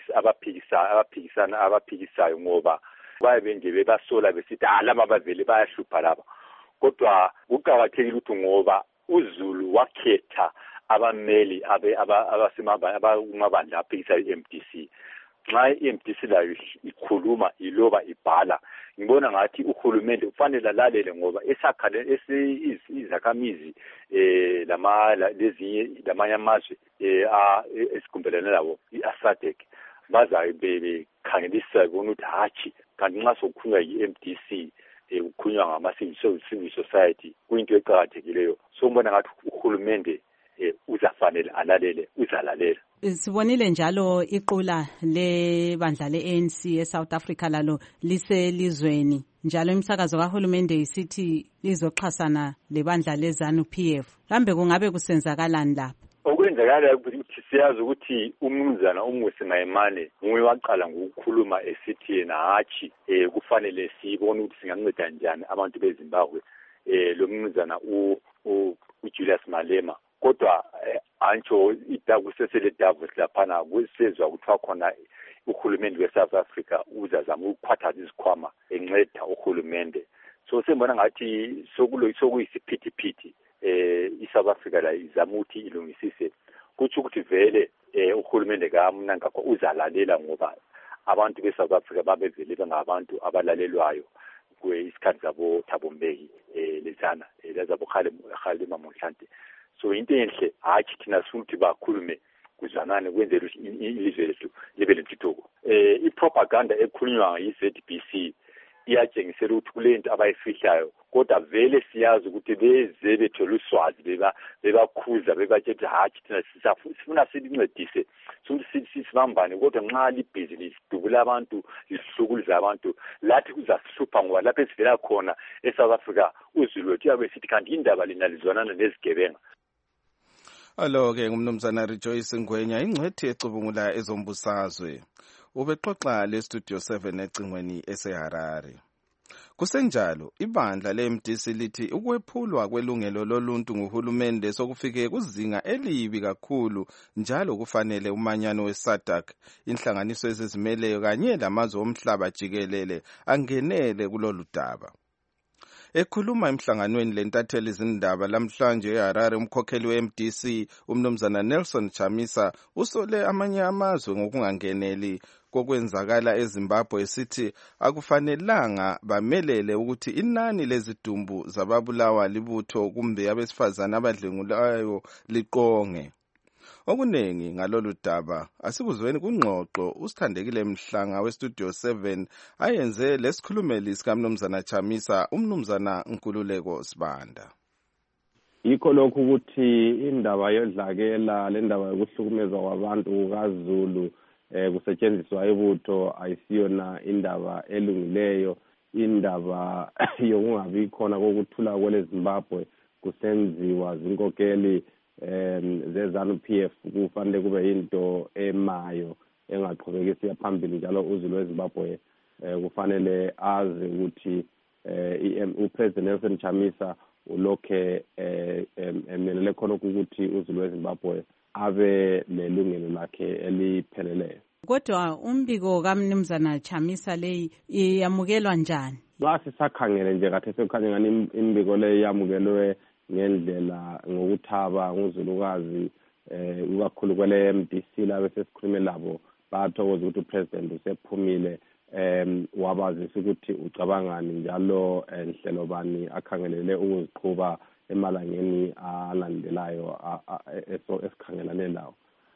abaphikisayo ngoba bayabe nje bebasola besithi laba bavele bayahlupha laba, kodwa kuqakathekile ukuthi ngoba uZulu wakhetha abameli abasemabandla aphikisayo i-MDC. Nxa i-MDC layo ikhuluma iloba ibhala, ngibona ngathi uhulumende ufanele alalele ngoba izakhamizi lamanye amazwe esigumbelane lawo i-SADC bazabe bekhangelisa bona ukuthi hatshi kanti nxa sokukhulunywa yi-MDC kukhulunywa ngama-civil society kuyinto eqakathekileyo. So ngibona ngathi uhulumende uzafanele uzalalela. Sibonile njalo iqula lebandla le-ANC eSouth Africa lalo liselizweni, njalo imisakazo kahulumende isithi lizoxhasana lebandla leZANU-PF. Kambe kungabe kusenzakalani lapho? Okwenzakala ukuthi siyazi ukuthi umnumzana uMmusi Maimane nguye waqala ngokukhuluma esithi yena hatshi kufanele sibone ukuthi singanceda njani abantu beZimbabwe lo mnumzana uJulius Malema. Kodwa antsho kusesele Davos laphana kusezwa kuthiwa khona uhulumende we-South Africa uzazama ukukhwatha izikhwama enceda uhulumende. So sembona ngathi sokuyisiphithiphithi i-South Africa la izama ukuthi ilungisise, kutsho ukuthi vele uhulumende kaMnangagwa uzalalela ngoba abantu be-South Africa babevele bengabantu abalalelwayo isikhathi zabo Thabo Mbeki lezana lezabo Kgalema Motlanthe. So into enhle hathi thina sifuthi bakhulume kuzanane kwenzela ukuthi ilizwe lethu libe lentuthuko. I-propaganda ekhulunywa yi-ZBC iyatshengisela ukuthi kulento abayifihlayo, kodwa vele siyazi ukuthi beze bethola uswazi bebakhuza bebatshela hathi thina sifuna silincedise sibambane, kodwa nxa libhizi lisidubula abantu lihlukuluza abantu lathi kuzasihlupha ngoba lapho esivela khona eSouth Africa uzulu wethu yabe sithi kanti indaba lina lizwanana nezigebenga. Alo-ke ngumnumzana Rejoice Ngwenya, ingcwethi ecubungula ezombusazwe. Ubexoxa le-Studio 7 ecingweni eseHarare. Kusenjalo, ibandla le-MDC lithi ukwephulwa kwelungelo loluntu nguhulumende sokufike kuzinga elibi kakhulu, njalo kufanele umanyano we-SADC, inhlanganiso ezizimeleyo kanye lamazwe omhlaba jikelele angenele kulolu daba. Ekhuluma emhlanganweni lentatheli izindaba lamhlanje eHarare, umkhokheli we-MDC umnumzana Nelson Chamisa usole amanye amazwe ngokungangeneli kokwenzakala eZimbabwe, esithi akufanelanga bamelele ukuthi inani lezidumbu zababulawa libutho kumbe abesifazane abadlengulayo liqonge. Okuningi ngalolu daba asikuzweni kungxoxo usithandekile Mhlanga weStudio 7 ayenze lesikhulumeli sikamnumzana Chamisa umnumzana Nkululeko Sibanda. Yikho lokhu ukuthi indaba yodlakela le ndaba yokuhlukumezwa kwabantu kukaZulu kusetshenziswa ibutho ayisiyona indaba elungileyo. Indaba yokungabi khona kokuthula kweleZimbabwe kusenziwa zinkokeli zeZANU-PF kufanele kube into emayo engaqhubekisa phambili, njalo uZulu weZimbabwe kufanele azi ukuthi uPresident Nelson Chamisa ulokhe emelele khona ukuthi uZulu weZimbabwe abe lelungelo lakhe elipheleleyo. Kodwa umbiko kaMnumzana Chamisa leyi iyamukelwa njani? Xa sisakhangele nje kathi sekukhanya ngani imbiko leyi yamukelwe ngendlela ngokuthaba nguzulukazi ukakhulu kwele MDC labe sesikhulume labo bathokoza ukuthi upresident usephumile wabazisa ukuthi ucabangani njalo enhlelo bani akhangelele ukuziqhuba emalangeni alandelayo esikhangelane lawo.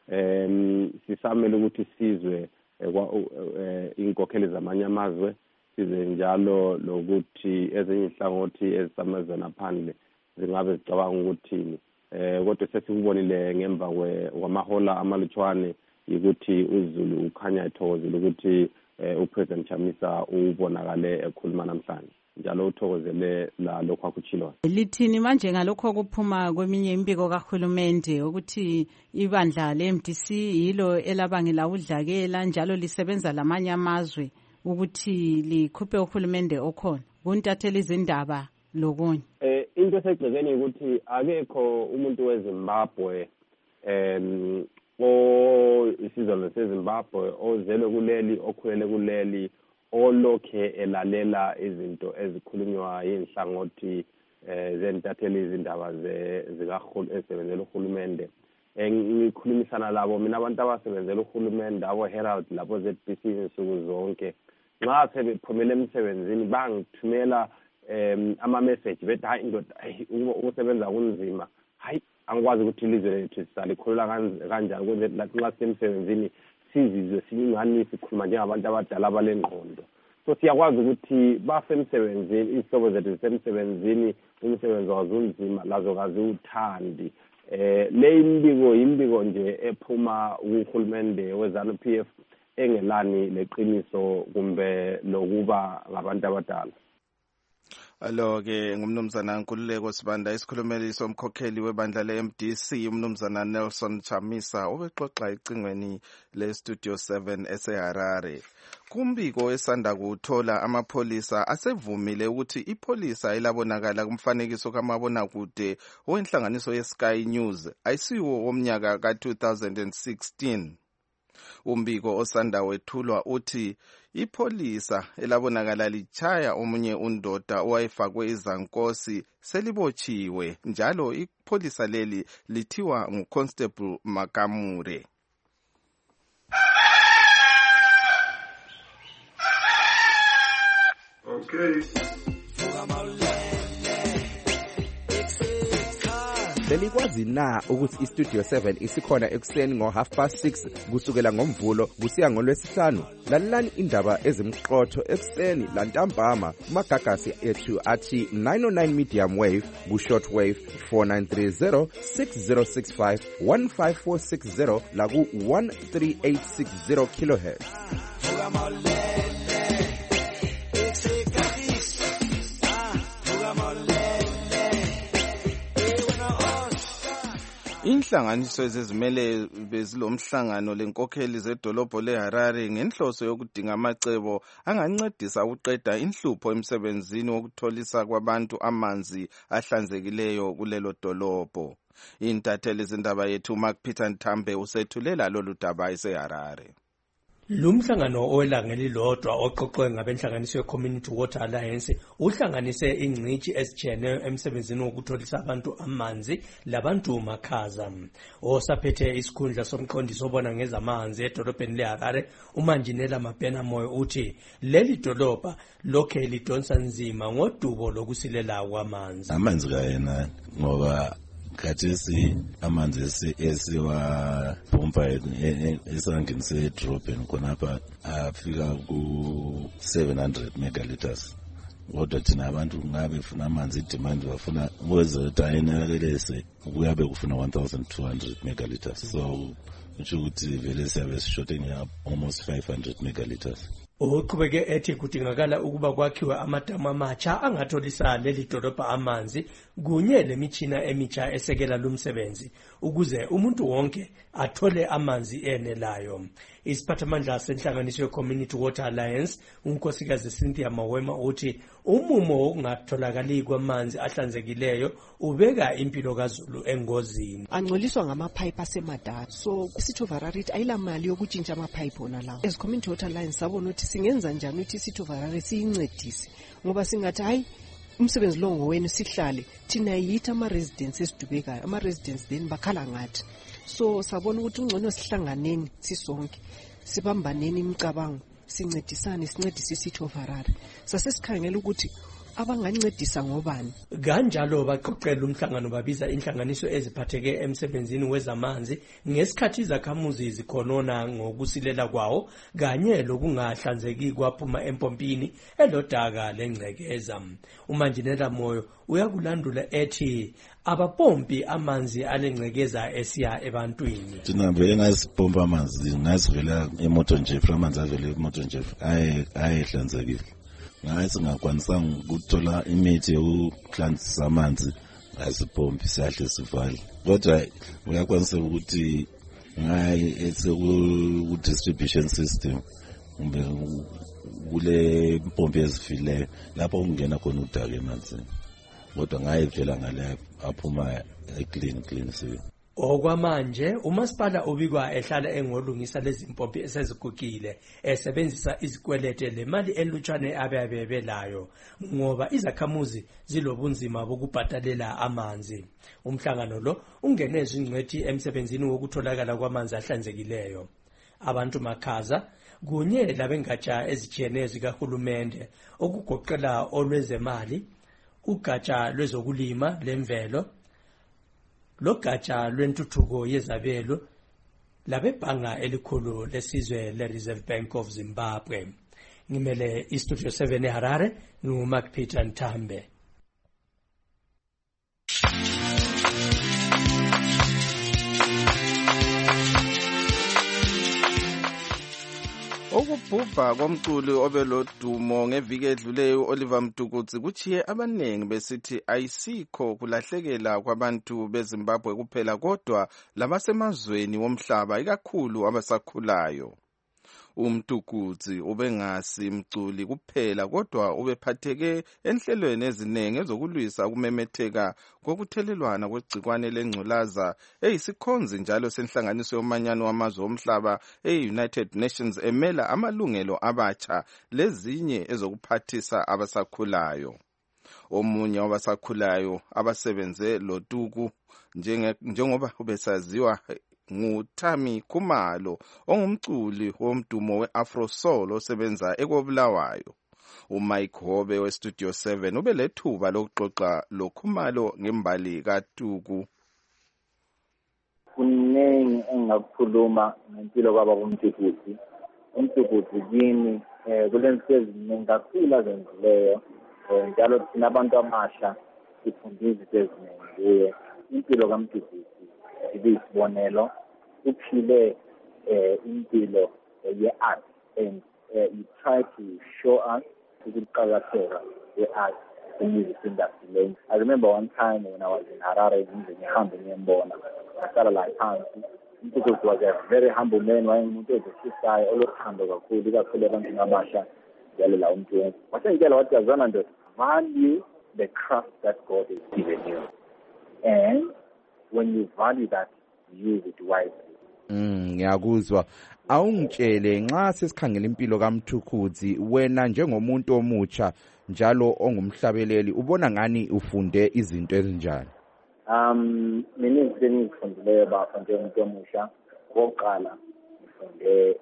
Sisamele ukuthi sizwe inkokheli zamanye amazwe, size njalo lokuthi ezinye inhlangothi ezisamazwe phandle zingabe zicabanga ukuthini. Kodwa sesikubonile ngemva kwamahola amalutshwane ukuthi uZulu ukhanya ethokozile ukuthi uPresident Chamisa ubonakale ekhuluma namhlanje, njalo uthokozele lokho akuchilwa. Lithini manje ngalokho kuphuma kweminye impiko kahulumende ukuthi ibandla le-MDC yilo elabangela udlakela njalo lisebenza lamanye amazwe ukuthi likhuphe uhulumende okhona kuntathela izindaba lokunye? Into esegcekeni ukuthi akekho umuntu weZimbabwe isizwe seZimbabwe ozelwe kuleli okhulele kuleli olokhe elalela izinto ezikhulunywa yinhlangothi zentatheli izindaba ezisebenzela uhulumende. Ngikhulumisana labo mina abantu abasebenzela uhulumende abo Herald labo ZBC insuku zonke, nxa sebephumela emsebenzini bangithumela ama-message bethi hayi indoda ukusebenza kunzima, hayi angikwazi ukuthi ilizwe lethu sisalikhulula kanjani kwenzela lathi nxa sisemsebenzini sizizwe singani sikhuluma njengabantu abadala abalengqondo. so siyakwazi ukuthi basemsebenzini isihlobo zethu zisemsebenzini umsebenzi wazo unzima lazo kaziwuthandi le imbiko nje ephuma kuhulumende weZANU-PF engelani leqiniso kumbe lokuba ngabantu abadala. Alo-ke ngumnumzana Nkululeko Sibanda isikhulumeli somkhokheli webandla le-MDC umnumzana Nelson Chamisa obexoxa ecingweni le-Studio 7 eseHarare. Kumbiko esanda kuthola amapholisa asevumile ukuthi ipolisa elabonakala kumfanekiso kamabonakude owenhlanganiso ye-Sky News ayisiwo womnyaka ka-2016. Umbiko osanda wethulwa uthi ipolisa elabonakala lichaya omunye undoda owayefakwe izankosi selibotshiwe njalo ipolisa leli lithiwa nguConstable Makamure. Okay. Selikwazi na ukuthi iStudio 7 isikhona ekuseni ngo6:30 kusukela ngomvulo kusiya ngolwesihlanu? Lalelani indaba ezimqotho ekuseni lantambama kumagagasi ethu athi 909 medium wave ku-short wave 4930 6065 15460 laku 13860 kilohertz. Inhlanganiso ezizimele bezilomhlangano lenkokheli zedolobho leHarare ngenhloso yokudinga amacebo angancedisa ukuqeda inhlupho emsebenzini wokutholisa kwabantu amanzi ahlanzekileyo kulelo dolobho. Intatheli izindaba yethu Mark Peter Ntambe usethulela lolu daba eseHarare. Lumhlangano owelanga elilodwa oqoqwe ngabenhlanganiso ye-Community Water Alliance uhlanganise ingcitshi ezitshiyeneyo emsebenzini wokutholisa abantu amanzi labantu makhaza. Osaphethe isikhundla somqondisi obona ngezamanzi edolobheni leHarare uManjinela Mabena-Moyo uthi leli dolobha lokhe lidonsa nzima ngodubo lokusilela kwamanzi. Amanzi kayena ngoba khathesi amanzi esiwapompa esangenise edrobheni khonapha afika ku-700 megaliters. Kodwa thina abantu ngabe funa amanzi idemand bafuna ukwenzela ayenelelese kuyabe kufuna 1200 megaliters. So utsho ukuthi vele siyabe sishote almost 500 megaliters. Uqhubeke ethi kudingakala ukuba kwakhiwe amadamu amatsha angatholisa leli dolobha amanzi kunye lemitshina emitsha esekela lumsebenzi ukuze umuntu wonke athole amanzi enelayo. Isiphathamandla senhlanganiso ye-Community Water Alliance unkosikazi Cynthia Mawema uthi umumo wokungatholakali kwamanzi ahlanzekileyo ubeka impilo kaZulu engozini. Angcoliswa ngamapipe asemadala, so iSito Harare ayila mali yokutshintsha amapipe ona lawo. As Community Water Alliance sabona ukuthi singenza njani ukuthi iSito Harare siyincedise ngoba singathi hayi umsebenzi lo ngowenu sihlale thina yithi ama-residents esidubekayo ama-residents then bakhala ngathi. So sabona ukuthi ungcono sihlanganeni sisonke sibambaneni imicabango sincedisane sincedise iSito Harare sasesikhangela ukuthi abangancedisa ngobani. Kanjalo baqoqela umhlangano babiza inhlanganiso eziphatheke emsebenzini wezamanzi ngesikhathi izakhamuzi zikhonona ngokusilela kwawo kanye lokungahlanzeki kwaphuma empompini elodaka lengcekeza. uManjinela Moyo uyakulandula ethi abapompi amanzi alengcekeza esiya ebantwini. Thina vele ngasipompa amanzi ngasivela emoto nje amanzi avele emoto nje ayehlanzekile. Ngaye singakwanisanga ukuthola imithi yokuhlanzisa amanzi ngasipompi siyahle sivale. Kodwa uyakwanisa ukuthi ngaye ku-distribution system kumbe kule mpompi ezifileyo lapho kungena khona udaka emanzini. Kodwa ngaye vela ngale aphuma clean siyo. Okwamanje umasipala ubikwa ehlala engolungisa lezi mpompi esezigugile esebenzisa izikwelete lemali elutshwane abebelayo ngoba izakhamuzi zilobunzima bokubhadalela amanzi. Umhlangano lo ungenezwe ingcwethi emsebenzini wokutholakala kwamanzi ahlanzekileyo. Abantu makhaza kunye labengatsha ezitshiyeneyo zikahulumende okugoqela olwezemali, ugatsha lwezokulima lemvelo, logatsha lwentuthuko yezabelo labebhanga elikhulu lesizwe le-Reserve Bank of Zimbabwe. ngimele istudio 7 eHarare nguMark Peter Ntambe. Ukubhubha komculi obelodumo ngeviki edluleyo Oliver Mtukudzi kuchiye abanengi besithi ayisikho kulahlekela kwabantu beZimbabwe kuphela kodwa labasemazweni womhlaba ikakhulu abasakhulayo. Umtukudzi ubengasi mculi kuphela kodwa ubephatheke enhlelweni eziningi ezokulwisa ukumemetheka kokuthelelwana kwegcikwane lengculaza eyisikhonzi njalo senhlanganiso yomanyano wamazwe omhlaba e-United Nations emela amalungelo abatsha lezinye ezokuphathisa abasakhulayo. Omunye wabasakhulayo abasebenze lotuku njengoba ubesaziwa nguThami Khumalo ongumculi womdumo we-Afro Soul osebenza eKobulawayo. uMike Hobe weStudio 7 ubelethuba lokuxoxa loKhumalo ngembali kaTuku. Kuningi engakukhuluma ngempilo kwaba kumTukudzi. UMtukudzi kimi kulensizi eziningi kakhulu azenzileyo njalo thina abantu amasha sifundisa izinto eziningi kuye. Impilo kaMtukudzi ibisibonelo uphile impilo ye-art and you try to show us ukuqakatheka ye-art in music industry. I remember one time when I was in Harare ngihambe ngiyembona ngahlala la phansi. Umtukudzi was a very humble man, wayengumuntu ezishisayo olothando kakhulu ikakhulu ebantwini abasha njalo la umuntu wasengitshela wathi yazana ndoda, value the craft that God has given you, and when you value that, use it wisely. Ngiyakuzwa. Awungitshele nxa sesikhangela impilo kaMtukudzi, wena njengomuntu omutsha njalo ongumhlabeleli ubona ngani ufunde izinto ezinjani? Mina izinto engizifundileyo bafo njengomuntu omusha, okokuqala ngifunde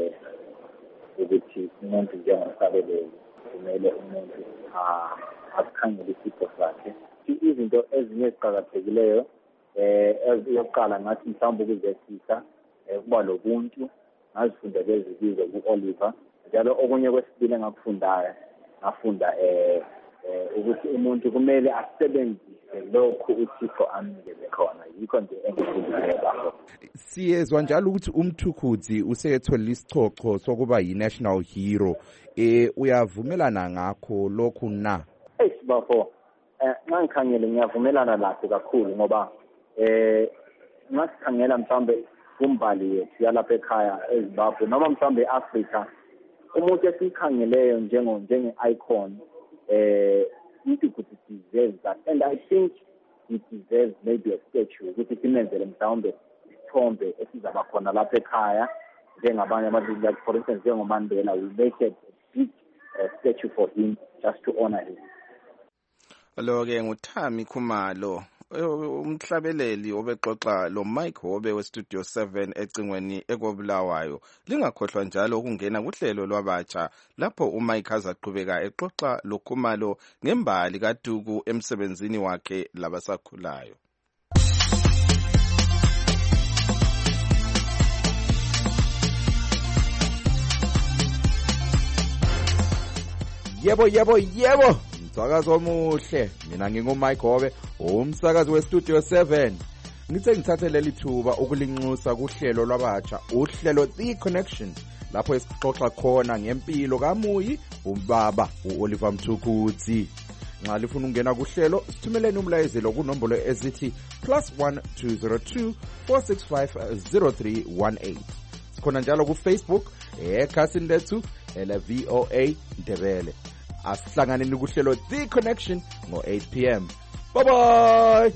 ukuthi umuntu njengomhlabeleli kumele umuntu akhangele isipho sakhe. Izinto ezinye eziqakathekileyo eyokuqala ngathi mhlawumbe ukuzehlisa kuba lobuntu ngazifunda lezi zizo ku-Oliver njalo okunye kwesibili engakufundayo ngafunda ukuthi umuntu kumele asebenzise lokhu uThixo amnikeze khona. Yikho nje engikufundayo lapho. Siyezwa njalo ukuthi uMtukudzi useyethola isicoco sokuba yi-national hero. Uyavumelana ngakho lokhu na? Bafo nxa ngikhangele ngiyavumelana lakho kakhulu ngoba nxa sikhangela mhlawumbe kumbali yethu yalapha ekhaya eZimbabwe noma mhlawumbe eAfrika, umuntu esikhangeleyo njenge-icon Mtukudzi deserves that, and I think he deserves maybe a statue ukuthi simenzele mhlawumbe isithombe esizaba khona lapha ekhaya njengabanye abantu, like for instance njengoMandela, we make a big statue for him just to honor him. Lo-ke nguThami Khumalo umhlabeleli obexoxa lo Mike Hobe weStudio 7 ecingweni eKobulawayo. Lingakhohlwa njalo ukungena kuhlelo lwabatsha lapho uMike azaqhubeka exoxa lo Khumalo ngembali kaTuku emsebenzini wakhe labasakhulayo. Yebo. Umsakazo omuhle. Mina nginguMike Hobe, umsakazi weStudio 7. Ngithe ngithathe leli thuba ukulinxusa kuhlelo lwabatsha, uhlelo The Connection, lapho esixoxa khona ngempilo kaMuyi ubaba uOliver Mtukudzi. Nxa lifuna ukungena kuhlelo, sithumeleni umlayezelo kunombolo ezithi +1 202 465 0318. Sikhona njalo kuFacebook ekhasini lethu VOA Ndebele. Asihlanganeni kuhlelo The Connection ngo-8 p.m. Bye bye.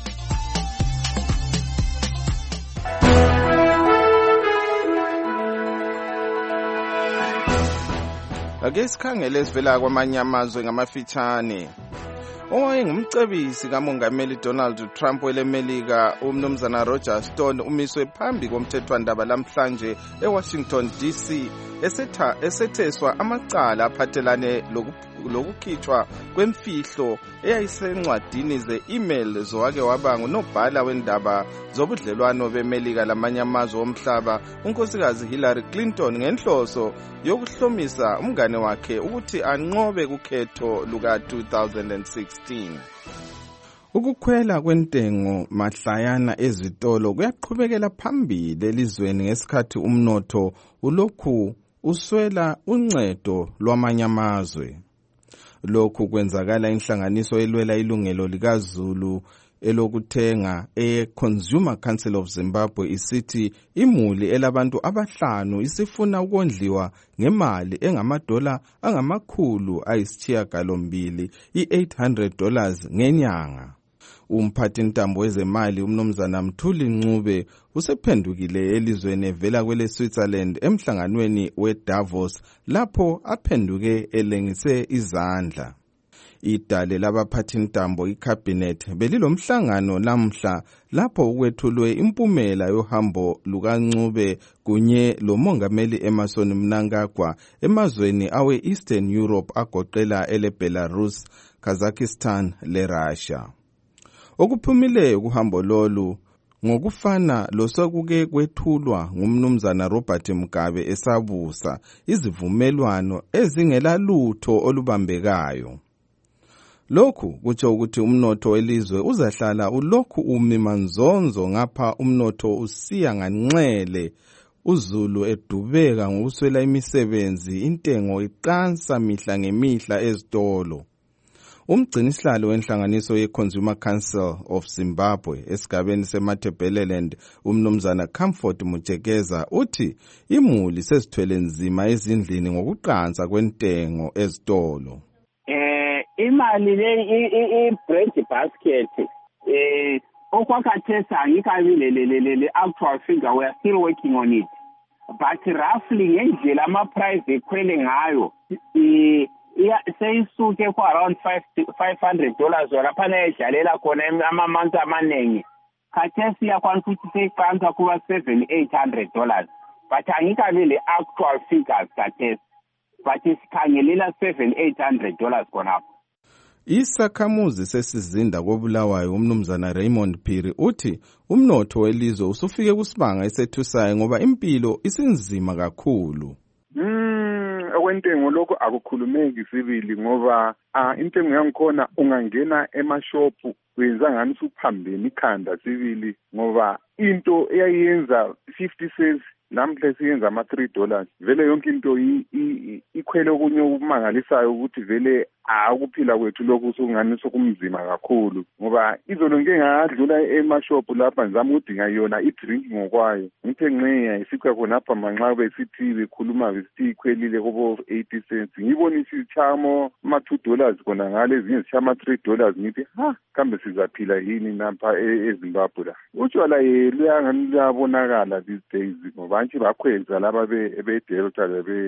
Ake sikhangele sivela kwamanye amazwe ngamafitshane. Owayengumcebisi kaMongameli Donald Trump welemelika umnumzana Roger Stone umiswe phambi komthethwandaba lamhlanje eWashington DC esetheswa amacala aphathelane lokukhitshwa kwemfihlo eyayisencwadini ze-email zowake waba ngunobhala wendaba zobudlelwano bemelika lamanye amazwe omhlaba unkosikazi Hillary Clinton ngenhloso yokuhlomisa umngane wakhe ukuthi anqobe kukhetho luka-2016. Ukukhwela kwentengo mahlayana ezitolo kuyaqhubekela phambili elizweni ngesikhathi umnotho ulokhu uswela uncedo lwamanye amazwe. Lokhu kwenzakala inhlanganiso elwela ilungelo likaZulu elokuthenga Consumer Council of Zimbabwe isithi imuli elabantu abahlanu isifuna ukondliwa ngemali engamadola $800 $800 ngenyanga. Umphathi ntambo wezemali umnumzana Mthuli Ncube usephendukile elizweni evela kwele Switzerland emhlanganweni weDavos lapho aphenduke elengise izandla. Idale labaphathi ntambo icabinet belilomhlangano namhla lapho ukwethulwe impumela yohambo lukaNcube kunye lomongameli Emmerson Mnangagwa emazweni awe Eastern Europe agoqela ele Belarus, Kazakhstan le Russia. Okuphumileyo kuhambo lolu ngokufana losokuke kwethulwa ngumnumzana Robert Mugabe esabusa izivumelwano ezingela lutho olubambekayo. Lokhu kutsho ukuthi umnotho welizwe uzahlala ulokhu umimanzonzo ngapha umnotho usiya nganxele, uZulu edubeka ngokuswela imisebenzi, intengo iqansa mihla ngemihla ezitolo. Umgcinisihlalo wenhlanganiso ye-Consumer Council of Zimbabwe esigabeni seMatabeleland umnumzana Comfort Mujekeza uthi imuli sezithwele nzima ezindlini ngokuqansa kwentengo ezitolo. Imali le i-bread basket okwakhathesi angikabile actual figure, we are still working on it, but roughly ngendlela ama-price ekhwele ngayo seyisuke kwa-around $500 laphana edlalela khona amamanzi amaningi. Khathesi yakwanisa ukuthi seyiqansa kuba $700-800, but angikabile actual figures khathesi, but sikhangelela $700-800 khonapho. Isakhamuzi sesizinda koBulawayo umnumzana Raymond Phiri uthi umnotho welizwe usufike kusibanga esethusayo ngoba impilo isinzima kakhulu. Okwentengo lokho akukhulumeki sibili ngoba intengo yangikhona ungangena emashophu wenza ngani usuphambene ikhanda sibili ngoba into eyayenza 50 cents namhla siyenza ama$3. Vele yonke into ikhwele okunye okumangalisayo ukuthi vele akuphila kwethu lokhu sokungani sokumzima kakhulu ngoba izolo ngeke ngadlula emashophu lapha ngizama ukudinga yona idrink ngokwayo ngithe nqeya isiqa khona apha manxa besithi bekhuluma besithi ikhwelile kubo 80 cents ngibona isichamo ama$2 khona ngale ezinye zichama $3 ngithi kambe sizaphila yini napha eZimbabwe la utshwala luyabonakala these days ngoba nje bakhweza laba beDelta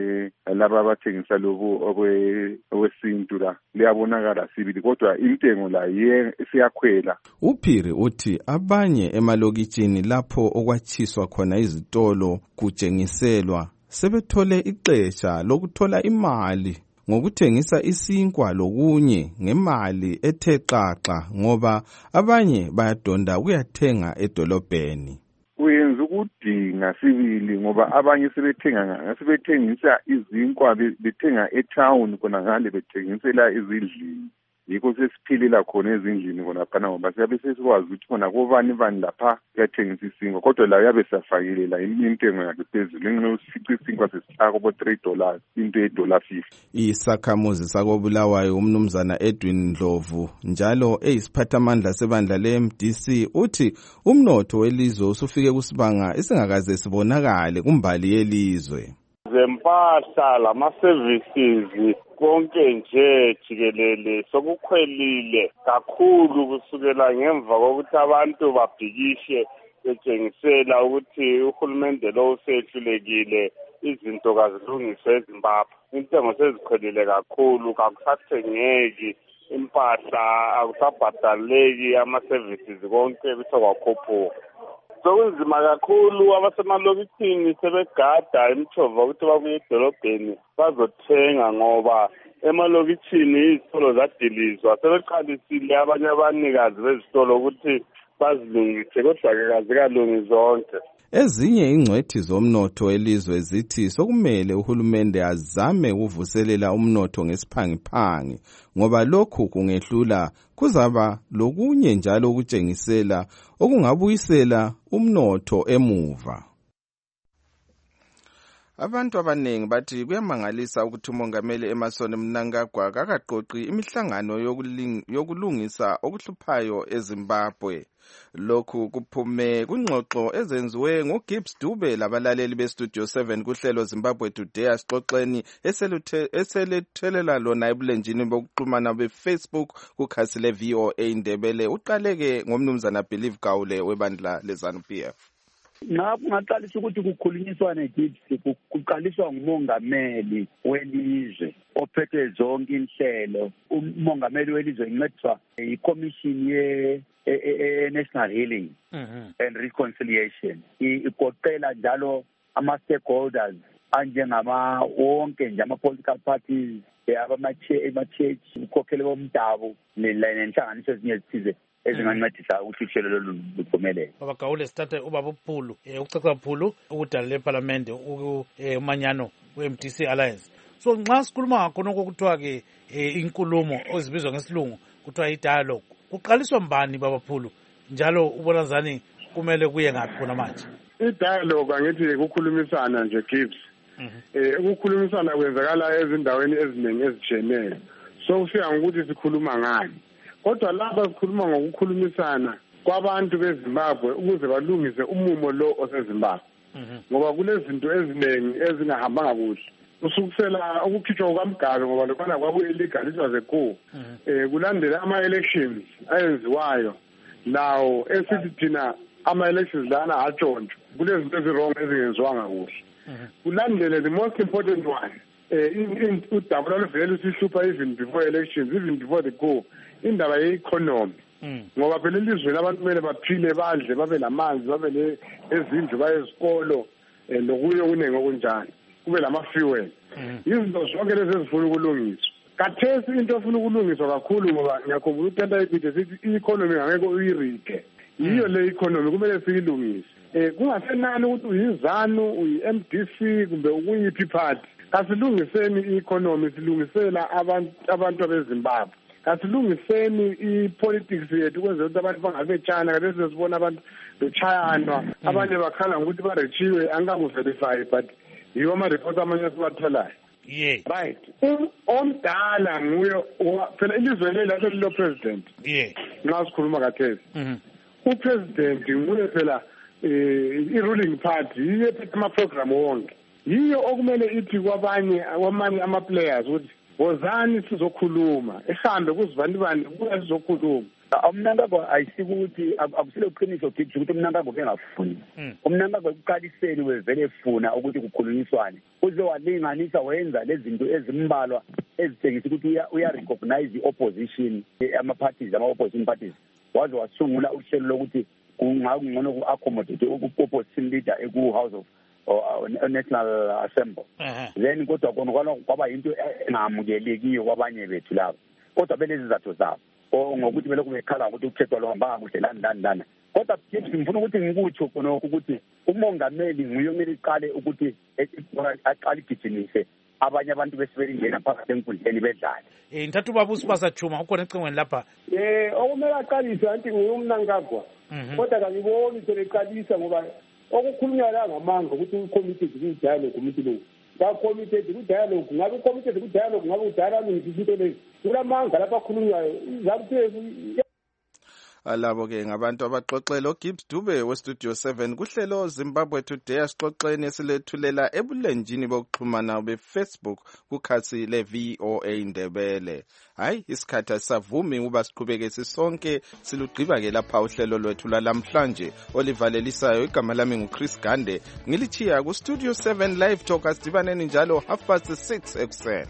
laba abathengisa lobu okwesintu la liyabonakala sibili kodwa intengo la siyakhwela. uPhiri uthi abanye emalokitshini lapho okwatshiswa khona izitolo kutshengiselwa sebethole ixesha lokuthola imali ngokuthengisa isinkwa lokunye ngemali ethe xaxa ngoba abanye bayadonda kuyathenga edolobheni. Kuyenza ukudinga sibili ngoba abanye sebethengisa izinkwa bethenga etown khona ngale bethengisela izindlini yikho sesiphilela khona ezindlini khona phana ngoba siyabe sesikwazi ukuthi khona kubani lapha kuyathengisa isinkwa kodwa la uyabe siyafakile la intengo yakhe phezulu ngenxa isinkwa sesihlako bo$3 into $1.50. Isakhamuzi sakoBulawayo umnumzana Edwin Ndlovu njalo eyisiphathamandla sebandla le-MDC uthi umnotho welizwe usufike kusibanga esingakaze sibonakale kumbali yelizwe. Zempahla lama-services konke nje jikelele sokukhwelile kakhulu kusukela ngemva kokuthi abantu babhikishe betshengisela ukuthi uhulumende lo usehlulekile izinto kazilungiswe eZimbabwe. Intengo sezikhwelile kakhulu kakusathengeki impahla akusabhadaleki ama-services konke bithe kwakhuphuka. sokunzima kakhulu abasemalokishini sebegada imithova ukuthi babuye edolobheni bazothenga ngoba emalokishini izitolo zadilizwa sebeqalisile abanye abanikazi bezitolo ukuthi bazilungise kodwa-ke kazikalungi zonke. Ezinye ingcwethi zomnotho elizwe zithi sokumele uhulumende azame ukuvuselela umnotho ngesiphangiphangi ngoba lokhu kungehlula kuzaba lokunye njalo ukutshengisela okungabuyisela umnotho emuva. Abantu abanengi bathi kuyamangalisa ukuthi umongameli Emmerson Mnangagwa akaqoqi imihlangano yokulungisa okuhluphayo eZimbabwe. Lokhu kuphume kungxoxo ezenziwe nguGibbs Dube labalaleli beStudio 7 kuhlelo Zimbabwe Today asixoxeni eselethelela lona ebulenjini bokuxhumana beFacebook kukhasi leVOA Indebele. Uqaleke ngomnumzana Believe Gawule webandla leZANU-PF. Ngaqalisa ukuthi kukhulunyiswane Gibbs kuqaliswa ngumongameli welizwe ophethe zonke inhlelo. Umongameli welizwe incediswa iCommission National Healing and Reconciliation igoqela njalo ama-stakeholders anjengama wonke nje ama-political parties ama-church ukhokhele bomdabu nenhlanganiso ezinye ezithize ezingancedisa ukuthi uhlelo lolu luphumelele. Baba Gawule sithathe ubaba uPhulu ukucaca Phulu ukudala eParliament umanyano we-MDC Alliance. So nxa sikhuluma ngakho kuthiwa ke inkulumo ozibizwa ngesilungu kuthiwa i-dialogue kuqaliswa mbani baba Phulu njalo ubona zani kumele kuye ngaphi khona manje? I-dialogue angithi ukukhulumisana nje Gibbs. Ukukhulumisana kwenzakala ezindaweni eziningi ezitshiyeneyo. So ufika ngokuthi sikhuluma ngani. Kodwa lapha sikhuluma ngokukhulumisana kwabantu beZimbabwe ukuze balungise umumo lo oseZimbabwe. Ngoba kunezinto eziningi ezingahambanga kuhle. Usukusela ukukhitshwa kukaMgabe ngoba lokho kwakuyilegal it was a coup. Kulandela ama-elections ayenziwayo lawo esithi thina ama-elections lana atshontshwa. Kunezinto ezirong ezingenziwanga kuhle. Kulandele the most important one. Udaba lwaluvele lusihlupha even before elections, even before the coup. Indaba ye-economy. Ngoba phela elizweni abantu kumele baphile badle babe namanzi babe nezindlu baye ezikolo nokuye kuningi okunjani kube lama-fuel. Izinto zonke lezi ezifuna ukulungiswa. Kathesi into efuna ukulungiswa kakhulu ngoba ngiyakhumbula ukuthi ayibide sithi i-economy ngeke uyirike. Yiyo le economy kumele siyilungise. Kungasenani ukuthi uyiZANU, uyi-MDC kumbe ukuyiphi party. Kasilungiseni i-economy silungisela abantu beZimbabwe. Kasilungiseni i-politics yethu ukwenzela ukuthi abantu bangabetshana kade sesibona abantu bechayana abanye bakhala ngokuthi barechiwe angikakuverify but yiwo ama-report amanye esiwatholayo. Right. Omdala nguye phela ilizwe leli laso lilo president. Nxa sikhuluma kathesi. Upresident nguye phela i-ruling party yiyo phethe ama-program wonke. Yiyo okumele ithi kwamanye ama-players ukuthi wozani sizokhuluma ehambe kuzibanibani kuya sizokhuluma. Umnangagwa ayisikuthi akusile uqiniso Gibbs ukuthi umnangagwa bengafuni. Umnangagwa ekuqaliseni wevele efuna ukuthi kukhulunyiswane. Uze walinganisa wenza lezi zinto ezimbalwa ezithengisa ukuthi uya-recognize i-opposition ama-opposition parties. Waze wasungula uhlelo lokuthi kungangcono uku-accommodate u-opposition leader eku-House of National Assembly. Then kodwa khona kwaba into engamukelekiyo kwabanye bethu labo. Kodwa belezi zatho zabo. Ngokuthi belokhu bekhala ukuthi ukhethwa lohamba kuhle lana. Kodwa ngifuna ukuthi ngikutsho khona ukuthi umongameli nguye omele iqale ukuthi aqale igijimise abanye abantu besibelingena phakathi enkundleni bedlala. Ngithatha ubaba uSibasa Chuma ukhona ecingweni lapha. Okumele aqalise anti nguye uMnangagwa. Kodwa kangiboni seleqalisa ngoba okukhulunywa la ngamanga ukuthi ucommitted ku-dialogue committee lo. Ba-committed ku-dialogue ngabe ucommitted ku-dialogue ngabe udala ngizinto lezi. Kulamanga lapha akhulunywayo izamthezi. Alabo-ke ngabantu abaxoxela uGibbs Dube weStudio 7 kuhlelo Zimbabwe Today asixoxeni esilethulela ebulenjini bokuxhumana beFacebook kukhasi leVOA Indebele. Hayi isikhathi asavumi uba siqhubeke sisonke silugqiba-ke lapha uhlelo lwethu lalamhlanje olivalelisayo. Igama lami nguChris Gande ngilithiya kuStudio 7 Live Talk asidibaneni njalo 6:30 ekuseni.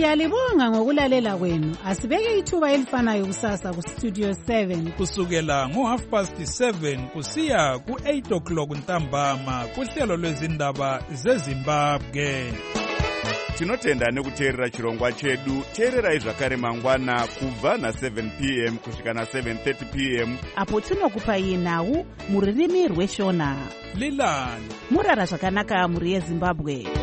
Siyalibonga ngokulalela kwenu. Asibeke ithuba elifanayo kusasa ku Studio 7 kusukela ngo7:30 kusiya ku8 ntambama kuhlelo lwezindaba zeZimbabwe. Tinotenda nekuteerera chirongwa chedu. Teererai zvakare mangwana kubva na7 p.m. kusvika na7:30 p.m. apo tinokupai nhau mururimi rweshona. Lilani murara zvakanaka muri yeZimbabwe.